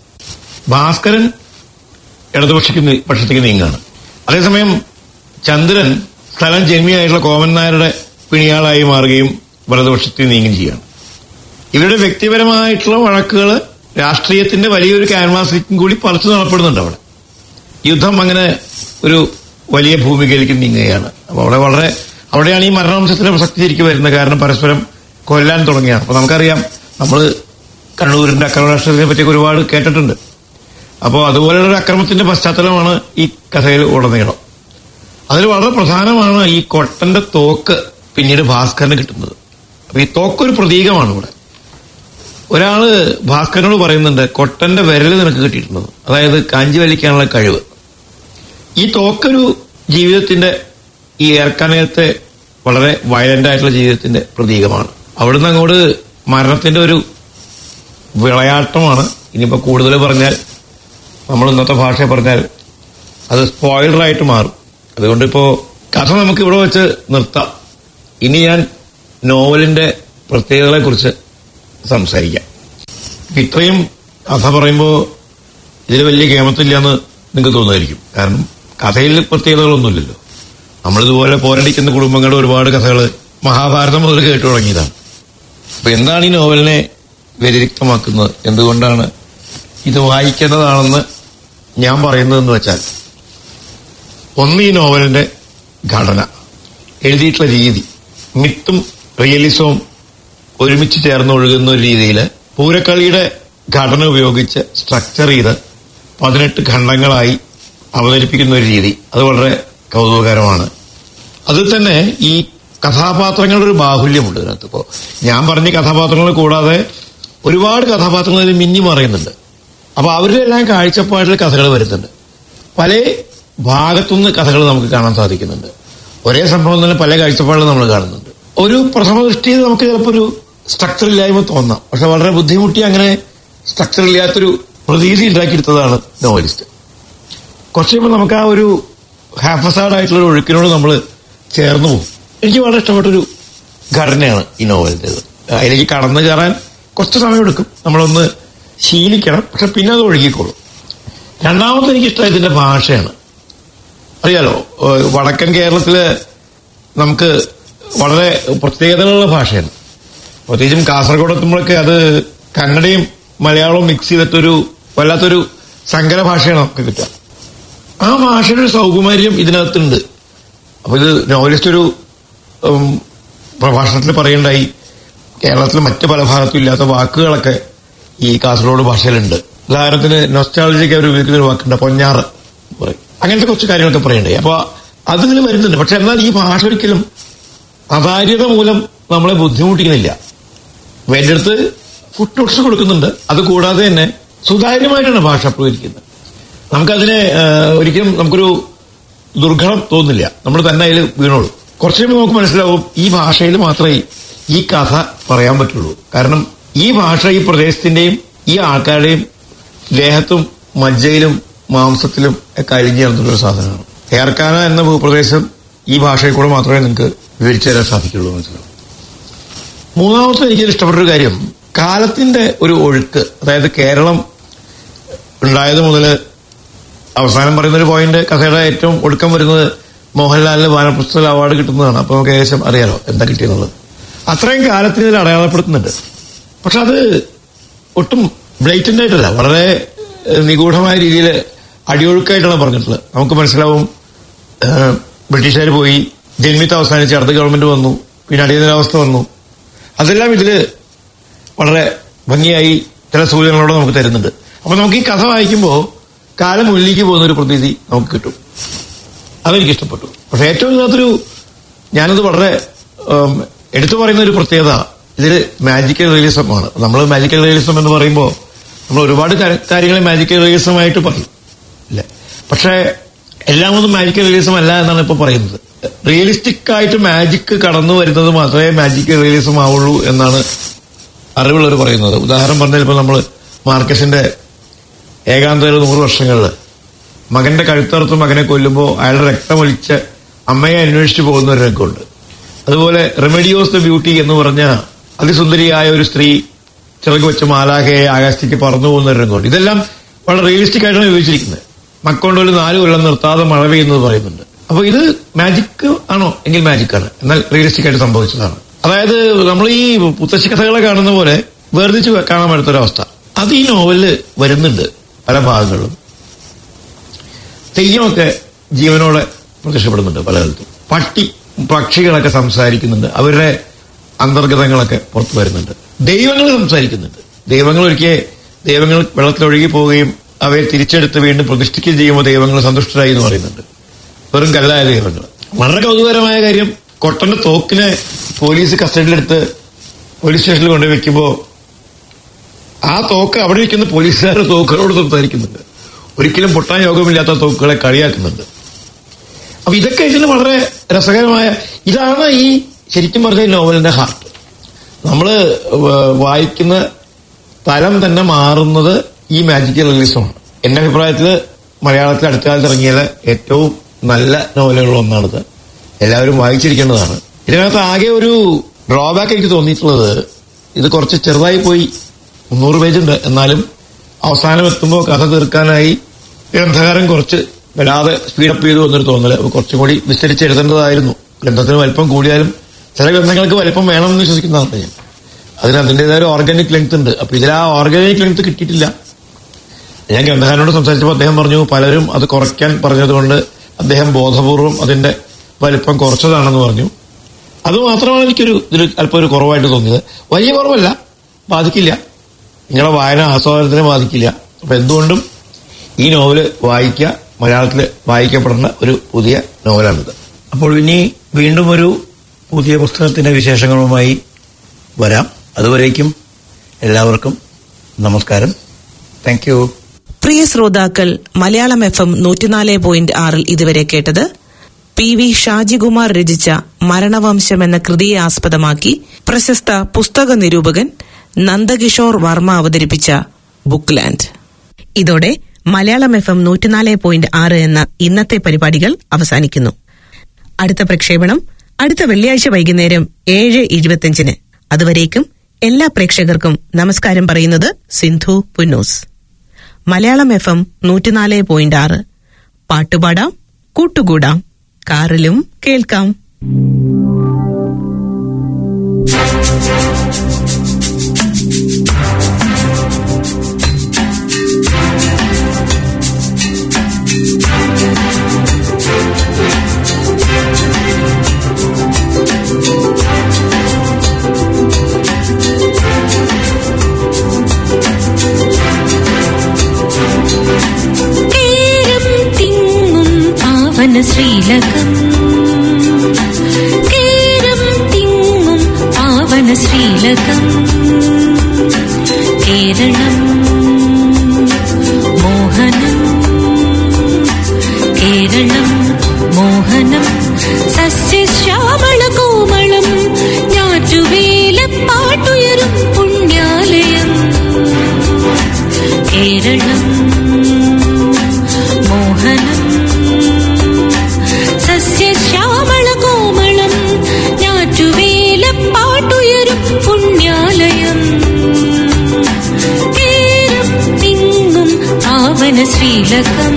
ഭാസ്കരൻ ഇടതുപക്ഷയ്ക്ക് പക്ഷത്തേക്ക് നീങ്ങാണ്. അതേസമയം ചന്ദ്രൻ സ്ഥലം ജന്മിയായിട്ടുള്ള കോമൻ നായരുടെ പിണിയാളായി മാറുകയും വലതുപക്ഷത്തിൽ നീങ്ങുകയും ചെയ്യുകയാണ്. ഇവരുടെ വ്യക്തിപരമായിട്ടുള്ള വഴക്കുകൾ രാഷ്ട്രീയത്തിന്റെ വലിയൊരു ക്യാൻവാസിലേക്കും കൂടി പറിച്ചു നടപ്പെടുന്നുണ്ട്. അവിടെ യുദ്ധം അങ്ങനെ ഒരു വലിയ ഭൂമികയിലേക്ക് നീങ്ങുകയാണ്. അപ്പൊ അവിടെ വളരെ അവിടെയാണ് ഈ മരണവംശത്തിന്റെ പ്രസക്തി ശരിക്കും വരുന്നത്. കാരണം പരസ്പരം കൊല്ലാൻ തുടങ്ങിയാണ്. അപ്പൊ നമുക്കറിയാം, നമ്മൾ കണ്ണൂരിന്റെ അക്രമ രാഷ്ട്രീയത്തിനെ പറ്റിയൊക്കെ ഒരുപാട് കേട്ടിട്ടുണ്ട്. അപ്പോൾ അതുപോലെയുള്ള ഒരു അക്രമത്തിന്റെ പശ്ചാത്തലമാണ് ഈ കഥയിൽ ഉടനീളം. അതിൽ വളരെ പ്രധാനമാണ് ഈ കൊട്ടന്റെ തോക്ക് പിന്നീട് ഭാസ്കരന് കിട്ടുന്നത്. അപ്പൊ ഈ തോക്കൊരു പ്രതീകമാണ് ഇവിടെ. ഒരാള് ഭാസ്കരനോട് പറയുന്നുണ്ട്, കൊട്ടന്റെ വിരല് നിനക്ക് കിട്ടിയിട്ടുള്ളത്, അതായത് കാഞ്ചി വലിക്കാനുള്ള കഴിവ്. ഈ തോക്കൊരു ജീവിതത്തിന്റെ, ഈ ഏർക്കാനയത്തെ വളരെ വയലന്റ് ആയിട്ടുള്ള ജീവിതത്തിന്റെ പ്രതീകമാണ്. അവിടുന്ന് അങ്ങോട്ട് മരണത്തിന്റെ ഒരു വിളയാട്ടമാണ്. ഇനിയിപ്പോ കൂടുതൽ പറഞ്ഞാൽ, നമ്മൾ ഇന്നത്തെ ഭാഷയെ പറഞ്ഞാൽ അത് സ്പോയിലറായിട്ട് മാറും. അതുകൊണ്ടിപ്പോ കഥ നമുക്ക് ഇവിടെ വെച്ച് നിർത്താം. ഇനി ഞാൻ നോവലിന്റെ പ്രത്യേകതകളെ കുറിച്ച് സംസാരിക്കാം. ഇത്രയും കഥ പറയുമ്പോൾ ഇതിൽ വലിയ കേമത്തില്ലാന്ന് നിങ്ങൾക്ക് തോന്നുമായിരിക്കും. കാരണം കഥയിൽ പ്രത്യേകതകളൊന്നുമില്ലല്ലോ. നമ്മളിതുപോലെ പോരടിക്കുന്ന കുടുംബങ്ങളുടെ ഒരുപാട് കഥകൾ മഹാഭാരതം മുതൽ കേട്ടു തുടങ്ങിയതാണ്. അപ്പൊ എന്താണ് ഈ നോവലിനെ വ്യതിരിക്തമാക്കുന്നത്, എന്തുകൊണ്ടാണ് ഇത് വായിക്കേണ്ടതാണെന്ന് ഞാൻ പറയുന്നതെന്ന് വെച്ചാൽ, ഒന്ന് ഈ നോവലിന്റെ ഘടന, എഴുതിയിട്ടുള്ള രീതി, മിത്തും റിയലിസവും ഒരുമിച്ച് ചേർന്ന് ഒഴുകുന്ന ഒരു രീതിയിൽ പൂരക്കളിയുടെ ഘടന ഉപയോഗിച്ച് സ്ട്രക്ചർ ചെയ്ത് പതിനെട്ട് ഖണ്ഡങ്ങളായി അവതരിപ്പിക്കുന്ന ഒരു രീതി, അത് വളരെ കൗതുകകരമാണ്. അതിൽ തന്നെ ഈ കഥാപാത്രങ്ങളുടെ ഒരു ബാഹുല്യമുണ്ട് ഇതിനകത്ത്. ഇപ്പോൾ ഞാൻ പറഞ്ഞ കഥാപാത്രങ്ങൾ കൂടാതെ ഒരുപാട് കഥാപാത്രങ്ങൾ അതിൽ മിന്നി മറയുന്നുണ്ട്. അപ്പൊ അവരുടെ എല്ലാം കാഴ്ചപ്പാടിൽ കഥകൾ വരുന്നുണ്ട്. പല ഭാഗത്തുനിന്ന് കഥകൾ നമുക്ക് കാണാൻ സാധിക്കുന്നുണ്ട്. ഒരേ സംഭവം തന്നെ പല കാഴ്ചപ്പാടുകൾ നമ്മൾ കാണുന്നുണ്ട്. ഒരു പ്രഥമ ദൃഷ്ടിയിൽ നമുക്ക് ചിലപ്പോൾ ഒരു സ്ട്രക്ചർ ഇല്ലായ്മ തോന്നാം. പക്ഷെ വളരെ ബുദ്ധിമുട്ടി അങ്ങനെ സ്ട്രക്ചർ ഇല്ലാത്തൊരു പ്രതീതി ഉണ്ടാക്കിയെടുത്തതാണ് നോവലിസ്റ്റ്. കുറച്ച് കഴിയുമ്പോൾ നമുക്ക് ആ ഒരു ഹാഫസാഡായിട്ടുള്ള ഒരു ഒഴുക്കിനോട് നമ്മൾ ചേർന്ന് പോകും. എനിക്ക് വളരെ ഇഷ്ടപ്പെട്ടൊരു ഘടനയാണ് ഈ നോവലിൻ്റെത്. അതിലേക്ക് കടന്നു കയറാൻ കുറച്ച് സമയമെടുക്കും, നമ്മളൊന്ന് ശീലിക്കണം. പക്ഷെ പിന്നെ അത് ഒഴുകിക്കോളും. രണ്ടാമത്തെ എനിക്കിഷ്ടം ഇതിന്റെ ഭാഷയാണ്. അറിയാലോ, വടക്കൻ കേരളത്തില് നമുക്ക് വളരെ പ്രത്യേകതകളുള്ള ഭാഷയാണ്. പ്രത്യേകിച്ചും കാസർഗോഡ് എത്തുമ്പോഴൊക്കെ അത് കന്നഡയും മലയാളവും മിക്സ് ചെയ്തിട്ടൊരു വല്ലാത്തൊരു സങ്കര ഭാഷയാണ് നമുക്ക് കിട്ടുക. ആ ഭാഷയുടെ ഒരു സൗകുമാര്യം ഇതിനകത്തുണ്ട്. അപ്പൊ ഇത് നോവലിസ്റ്റ് ഒരു പ്രഭാഷണത്തിൽ പറയുണ്ടായി, കേരളത്തിൽ മറ്റു പല ഭാഗത്തും ഇല്ലാത്ത വാക്കുകളൊക്കെ ഈ കാസർഗോഡ് ഭാഷയിലുണ്ട്. ഉദാഹരണത്തിന് നൊസ്റ്റാൾജിക്ക് അവർ ഉപയോഗിക്കുന്ന ഒരു വാക്കുണ്ട്, പൊന്നാറ് പറയും. അങ്ങനത്തെ കുറച്ച് കാര്യങ്ങളൊക്കെ പറയണ്ടായി. അപ്പൊ അതിങ്ങനെ വരുന്നുണ്ട്. പക്ഷെ എന്നാൽ ഈ ഭാഷ ഒരിക്കലും അതാര്യത മൂലം നമ്മളെ ബുദ്ധിമുട്ടിക്കുന്നില്ല. എന്റെ അടുത്ത് ഫുട് നോട്ട്സ് കൊടുക്കുന്നുണ്ട്. അത് കൂടാതെ തന്നെ സുതാര്യമായിട്ടാണ് ഭാഷ പ്രയോഗിക്കുന്നത്. നമുക്കതിനെ ഒരിക്കലും നമുക്കൊരു ദുർഘടം തോന്നില്ല. നമ്മൾ തന്നെ അതിൽ വീണോളൂ. കുറച്ചു കഴിയുമ്പോൾ നമുക്ക് മനസ്സിലാവും ഈ ഭാഷയിൽ മാത്രമേ ഈ കഥ പറയാൻ പറ്റുള്ളൂ. കാരണം ഈ ഭാഷ ഈ പ്രദേശത്തിന്റെയും ഈ ആൾക്കാരുടെയും ദേഹത്തും മജ്ജയിലും മാംസത്തിലും ഒക്കെ അഴിഞ്ഞു ചേർന്നിട്ടുള്ള സാധനമാണ്. ഏർക്കാന എന്ന ഭൂപ്രദേശം ഈ ഭാഷയിൽ കൂടെ മാത്രമേ നിങ്ങൾക്ക് വിവരിച്ചു തരാൻ സാധിക്കുള്ളൂ മനസ്സിലാവും. മൂന്നാമത്തെ എനിക്ക് ഇഷ്ടപ്പെട്ടൊരു കാര്യം കാലത്തിന്റെ ഒരു ഒഴുക്ക്. അതായത് കേരളം ഉണ്ടായത് മുതൽ അവസാനം പറയുന്നൊരു പോയിന്റ് കഥയുടെ ഏറ്റവും ഒടുക്കം വരുന്നത് മോഹൻലാലിന് ബാലപുസ്തക അവാർഡ് കിട്ടുന്നതാണ്. അപ്പൊ നമുക്ക് ഏകദേശം അറിയാലോ എന്താ കിട്ടിയെന്നുള്ളത്. അത്രയും കാലത്തിന് ഇതിൽ അടയാളപ്പെടുത്തുന്നുണ്ട്. പക്ഷെ അത് ഒട്ടും ബ്ലേറ്റന്റ് ആയിട്ടല്ല, വളരെ നിഗൂഢമായ രീതിയിൽ അടിയൊഴുക്കായിട്ടാണ് പറഞ്ഞിട്ടുള്ളത്. നമുക്ക് മനസ്സിലാവും ബ്രിട്ടീഷുകാർ പോയി, ജന്മിത്ത് അവസാനിച്ച് അടുത്ത ഗവൺമെന്റ് വന്നു, പിന്നെ അടിയന്തരാവസ്ഥ വന്നു. അതെല്ലാം ഇതില് വളരെ ഭംഗിയായി ചില സൂചനകളോട് നമുക്ക് തരുന്നുണ്ട്. അപ്പൊ നമുക്ക് ഈ കഥ വായിക്കുമ്പോൾ കാലം മുന്നിലേക്ക് പോകുന്ന ഒരു പ്രതീതി നമുക്ക് കിട്ടും. അതെനിക്ക് ഇഷ്ടപ്പെട്ടു. പക്ഷെ ഏറ്റവും ഇതിനകത്തൊരു ഞാനത് വളരെ എടുത്തു പറയുന്ന ഒരു പ്രത്യേകത ഇതില് മാജിക്കൽ റിയലിസമാണ്. നമ്മൾ മാജിക്കൽ റിയലിസം എന്ന് പറയുമ്പോൾ നമ്മൾ ഒരുപാട് കാര്യങ്ങൾ മാജിക്കൽ റിയലിസമായിട്ട് പറയും അല്ലെ. പക്ഷെ എല്ലാം ഒന്നും മാജിക്കൽ റിയലിസം അല്ല എന്നാണ് ഇപ്പൊ പറയുന്നത്. റിയലിസ്റ്റിക് ആയിട്ട് മാജിക് കടന്നു വരുന്നത് മാത്രമേ മാജിക്കൽ റിയലിസം ആവുള്ളൂ എന്നാണ് അറിവുള്ളവർ പറയുന്നത്. ഉദാഹരണം പറഞ്ഞാൽ ഇപ്പൊ നമ്മൾ മാർക്കസിന്റെ ഏകാന്തതയിൽ നൂറ് വർഷങ്ങളിൽ മകന്റെ കഴുത്തറുത്ത് മകനെ കൊല്ലുമ്പോൾ അയാളുടെ രക്തമൊലിച്ച് അമ്മയെ അന്വേഷിച്ചു പോകുന്ന ഒരു രംഗമുണ്ട്. അതുപോലെ റെമഡിയോസ് ദ ബ്യൂട്ടി എന്ന് പറഞ്ഞ അതിസുന്ദരിയായ ഒരു സ്ത്രീ ചിറക് വെച്ച് മാലാഖയെ ആകാശത്തേക്ക് പറന്നു പോകുന്ന ഒരു രംഗമുണ്ട്. ഇതെല്ലാം വളരെ റിയലിസ്റ്റിക് ആയിട്ടാണ് ഉപയോഗിച്ചിരിക്കുന്നത്. മക്കൊണ്ടൊരു നാല് കൊല്ലം നിർത്താതെ മഴ പെയ്യുന്നത് പറയുന്നുണ്ട്. അപ്പൊ ഇത് മാജിക് ആണോ എങ്കിൽ മാജിക്കാണ്, എന്നാൽ റിയലിസ്റ്റിക് ആയിട്ട് സംഭവിച്ചതാണ്. അതായത് നമ്മൾ ഈ പുത്തശ്ശി കഥകളെ കാണുന്ന പോലെ വേർതിരിച്ച് കാണാൻ പറ്റുന്നൊരവസ്ഥ അത് ഈ നോവലില് വരുന്നുണ്ട്. പല ഭാഗങ്ങളിലും തെയ്യമൊക്കെ ജീവനോടെ പ്രത്യക്ഷപ്പെടുന്നുണ്ട്. പല കാലത്തും പട്ടി പക്ഷികളൊക്കെ സംസാരിക്കുന്നുണ്ട്. അവരുടെ അന്തർഗതങ്ങളൊക്കെ പുറത്തു വരുന്നുണ്ട്. ദൈവങ്ങൾ സംസാരിക്കുന്നുണ്ട്. ദൈവങ്ങൾ ഒരിക്കൽ ദൈവങ്ങൾ വെള്ളത്തിലൊഴുകി പോവുകയും അവയെ തിരിച്ചെടുത്ത് വീണ്ടും പ്രതിഷ്ഠിക്കുകയും ചെയ്യുമ്പോൾ ദൈവങ്ങൾ സന്തുഷ്ടരായി എന്ന് പറയുന്നുണ്ട്. വെറും കല്ലായ ദൈവങ്ങൾ. വളരെ കൗതുകരമായ കാര്യം, കൊട്ടന്റെ തോക്കിനെ പോലീസ് കസ്റ്റഡിയിലെടുത്ത് പോലീസ് സ്റ്റേഷനിൽ കൊണ്ടുപോയി വെക്കുമ്പോൾ ആ തോക്ക് അവിടെ ഇരിക്കുന്ന പോലീസുകാരുടെ തോക്കുകളോട് സംസാരിക്കുന്നുണ്ട്. ഒരിക്കലും പൊട്ടാൻ യോഗമില്ലാത്ത തോക്കുകളെ കളിയാക്കുന്നുണ്ട്. അപ്പൊ ഇതൊക്കെ ഇതിന് വളരെ രസകരമായ ഇതാണ് ഈ ശരിക്കും പറഞ്ഞ നോവലിന്റെ ഹാർട്ട്. നമ്മള് വായിക്കുന്ന തലം തന്നെ മാറുന്നത് ഈ മാജിക്കൽ റിയലിസമാണ്. എന്റെ അഭിപ്രായത്തിൽ മലയാളത്തിൽ അടുത്ത കാലത്ത് ഇറങ്ങിയ ഏറ്റവും നല്ല നോവലുകളിൽ ഒന്നാണിത്. എല്ലാവരും വായിച്ചിരിക്കേണ്ടതാണ്. ഇതിനകത്ത് ആകെ ഒരു ഡ്രോബാക്ക് എനിക്ക് തോന്നിയിട്ടുള്ളത് ഇത് കുറച്ച് ചെറുതായി പോയി. മുന്നൂറ് പേജുണ്ട്. എന്നാലും അവസാനം എത്തുമ്പോൾ കഥ തീർക്കാനായി ഗ്രന്ഥകാരൻ കുറച്ച് വല്ലാതെ സ്പീഡപ്പ് ചെയ്തു എന്നൊരു തോന്നല്. കുറച്ചും കൂടി വിസ്തരിച്ച് എഴുതേണ്ടതായിരുന്നു. ഗ്രന്ഥത്തിന് വലിപ്പം കൂടിയാലും ചില ഗ്രന്ഥങ്ങൾക്ക് വലിപ്പം വേണമെന്ന് വിശ്വസിക്കുന്നതാണ് ഞാൻ. അതിന് അതിൻ്റെതായ ഒരു ഓർഗാനിക് ലെങ്ത് ഉണ്ട്. അപ്പൊ ഇതിൽ ആ ഓർഗാനിക് ലെങ്ത് കിട്ടിയിട്ടില്ല. ഞാൻ ഗ്രന്ഥകാരനോട് സംസാരിച്ചപ്പോൾ അദ്ദേഹം പറഞ്ഞു പലരും അത് കുറയ്ക്കാൻ പറഞ്ഞതുകൊണ്ട് അദ്ദേഹം ബോധപൂർവം അതിന്റെ വലിപ്പം കുറച്ചതാണെന്ന് പറഞ്ഞു. അതുമാത്രമാണ് എനിക്കൊരു ഇതിൽ അല്പം ഒരു കുറവായിട്ട് തോന്നിയത്. വലിയ കുറവല്ല, ബാധിക്കില്ല, നിങ്ങളുടെ വായന ആസ്വാദനത്തിനെ ബാധിക്കില്ല. അപ്പൊ എന്തുകൊണ്ടും ഈ നോവല് വായിക്കുക. മലയാളത്തിൽ വായിക്കപ്പെടുന്ന ഒരു പുതിയ നോവലാണിത്. അപ്പോൾ ഇനി വീണ്ടും ഒരു പുതിയ പുസ്തകത്തിന്റെ വിശേഷങ്ങളുമായി വരാം. അതുവരേക്കും എല്ലാവർക്കും നമസ്കാരം. Thank you. പ്രിയ ശ്രോതാക്കൾ, മലയാളം എഫ് എം നൂറ്റിനാല് പോയിന്റ് ആറിൽ ഇതുവരെ കേട്ടത് പി വി ഷാജികുമാർ രചിച്ച മരണവംശം എന്ന കൃതിയെ ആസ്പദമാക്കി പ്രശസ്ത പുസ്തക നിരൂപകൻ നന്ദകിഷോർ വർമ്മ അവതരിപ്പിച്ച ബുക്ക്ലാൻഡ്. ഇതോടെ മലയാളം എഫ് എം നൂറ്റിനാല് പോയിന്റ് ആറ് എന്ന ഇന്നത്തെ പരിപാടികൾ അവസാനിക്കുന്നു. അടുത്ത പ്രക്ഷേപണം അടുത്ത വെള്ളിയാഴ്ച വൈകുന്നേരം ഏഴ് ഇരുപത്തിയഞ്ചിന്. അതുവരേക്കും എല്ലാ പ്രേക്ഷകർക്കും നമസ്കാരം പറയുന്നത് സിന്ധു പുന്നൂസ്. മലയാളം എഫ് എം നൂറ്റിനാല് പോയിന്റ് ആറ്. പാട്ടുപാടാം, കൂട്ടുകൂടാം, കാറിലും കേൾക്കാം. ശ്രീലകം കേരളം മോഹനം സസ്യശ്യാമള കോമളം ഞാറ്റുവേല പാട്ടുയരും പുണ്യാലയം കേരം തിങ്ങും പാവന ശ്രീലകം